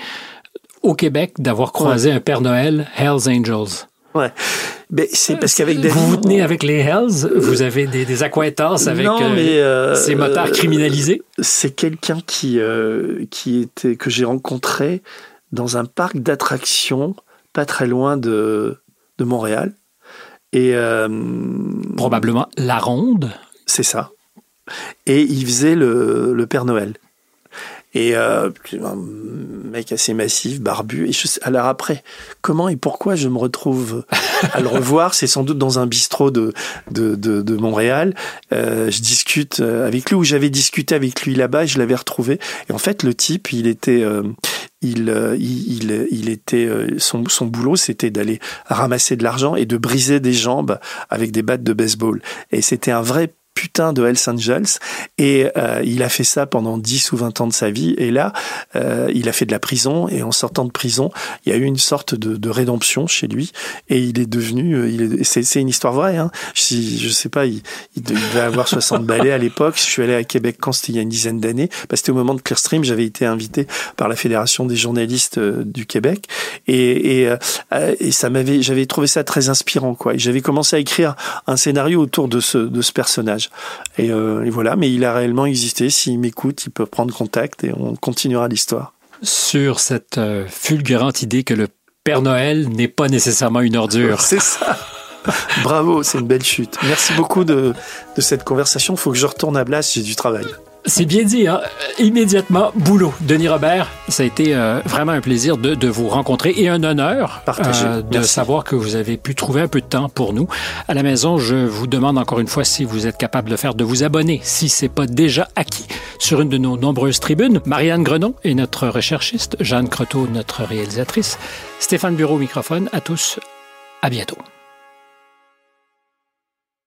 au Québec d'avoir croisé ouais. un Père Noël Hells Angels. Ouais. Ben, c'est parce qu'avec David... Vous vous tenez avec les Hells? Vous avez des, des accointances avec non, mais, euh, ces motards criminalisés? C'est quelqu'un qui, euh, qui était, que j'ai rencontré dans un parc d'attractions pas très loin de, de Montréal. Et, euh, probablement La Ronde? C'est ça. Et il faisait le, le Père Noël. Et euh, un mec assez massif, barbu. Et je sais, alors après, comment et pourquoi je me retrouve à le revoir? C'est sans doute dans un bistrot de de de, de Montréal. Euh, je discute avec lui, ou j'avais discuté avec lui là-bas, et je l'avais retrouvé. Et en fait, le type, il était euh, il, il il il était son son boulot, c'était d'aller ramasser de l'argent et de briser des jambes avec des battes de baseball. Et c'était un vrai putain de Hells Angels, et euh, il a fait ça pendant dix ou vingt ans de sa vie, et là euh, il a fait de la prison, et en sortant de prison il y a eu une sorte de, de rédemption chez lui, et il est devenu il est, c'est, c'est une histoire vraie, hein. Si, je sais pas, il, il devait avoir soixante balais à l'époque. Je suis allé à Québec quand c'était il y a une dizaine d'années, parce que c'était au moment de Clearstream, j'avais été invité par la Fédération des journalistes euh, du Québec, et, et, euh, et ça m'avait, j'avais trouvé ça très inspirant, quoi, et j'avais commencé à écrire un scénario autour de ce, de ce personnage. Et, euh, et voilà, mais il a réellement existé. S'il m'écoute, il peut prendre contact et on continuera l'histoire. Sur cette euh, fulgurante idée que le Père Noël n'est pas nécessairement une ordure. C'est ça. Bravo, c'est une belle chute. Merci beaucoup de, de cette conversation. Il faut que je retourne à Blas, j'ai du travail. C'est bien dit, hein? Immédiatement, boulot. Denis Robert, ça a été euh, vraiment un plaisir de, de vous rencontrer et un honneur euh, de Merci. savoir que vous avez pu trouver un peu de temps pour nous. À la maison, je vous demande encore une fois, si vous êtes capable de faire, de vous abonner, si c'est pas déjà acquis, sur une de nos nombreuses tribunes. Marianne Grenon est notre recherchiste, Jeanne Croteau, notre réalisatrice, Stéphane Bureau au microphone. À tous, à bientôt.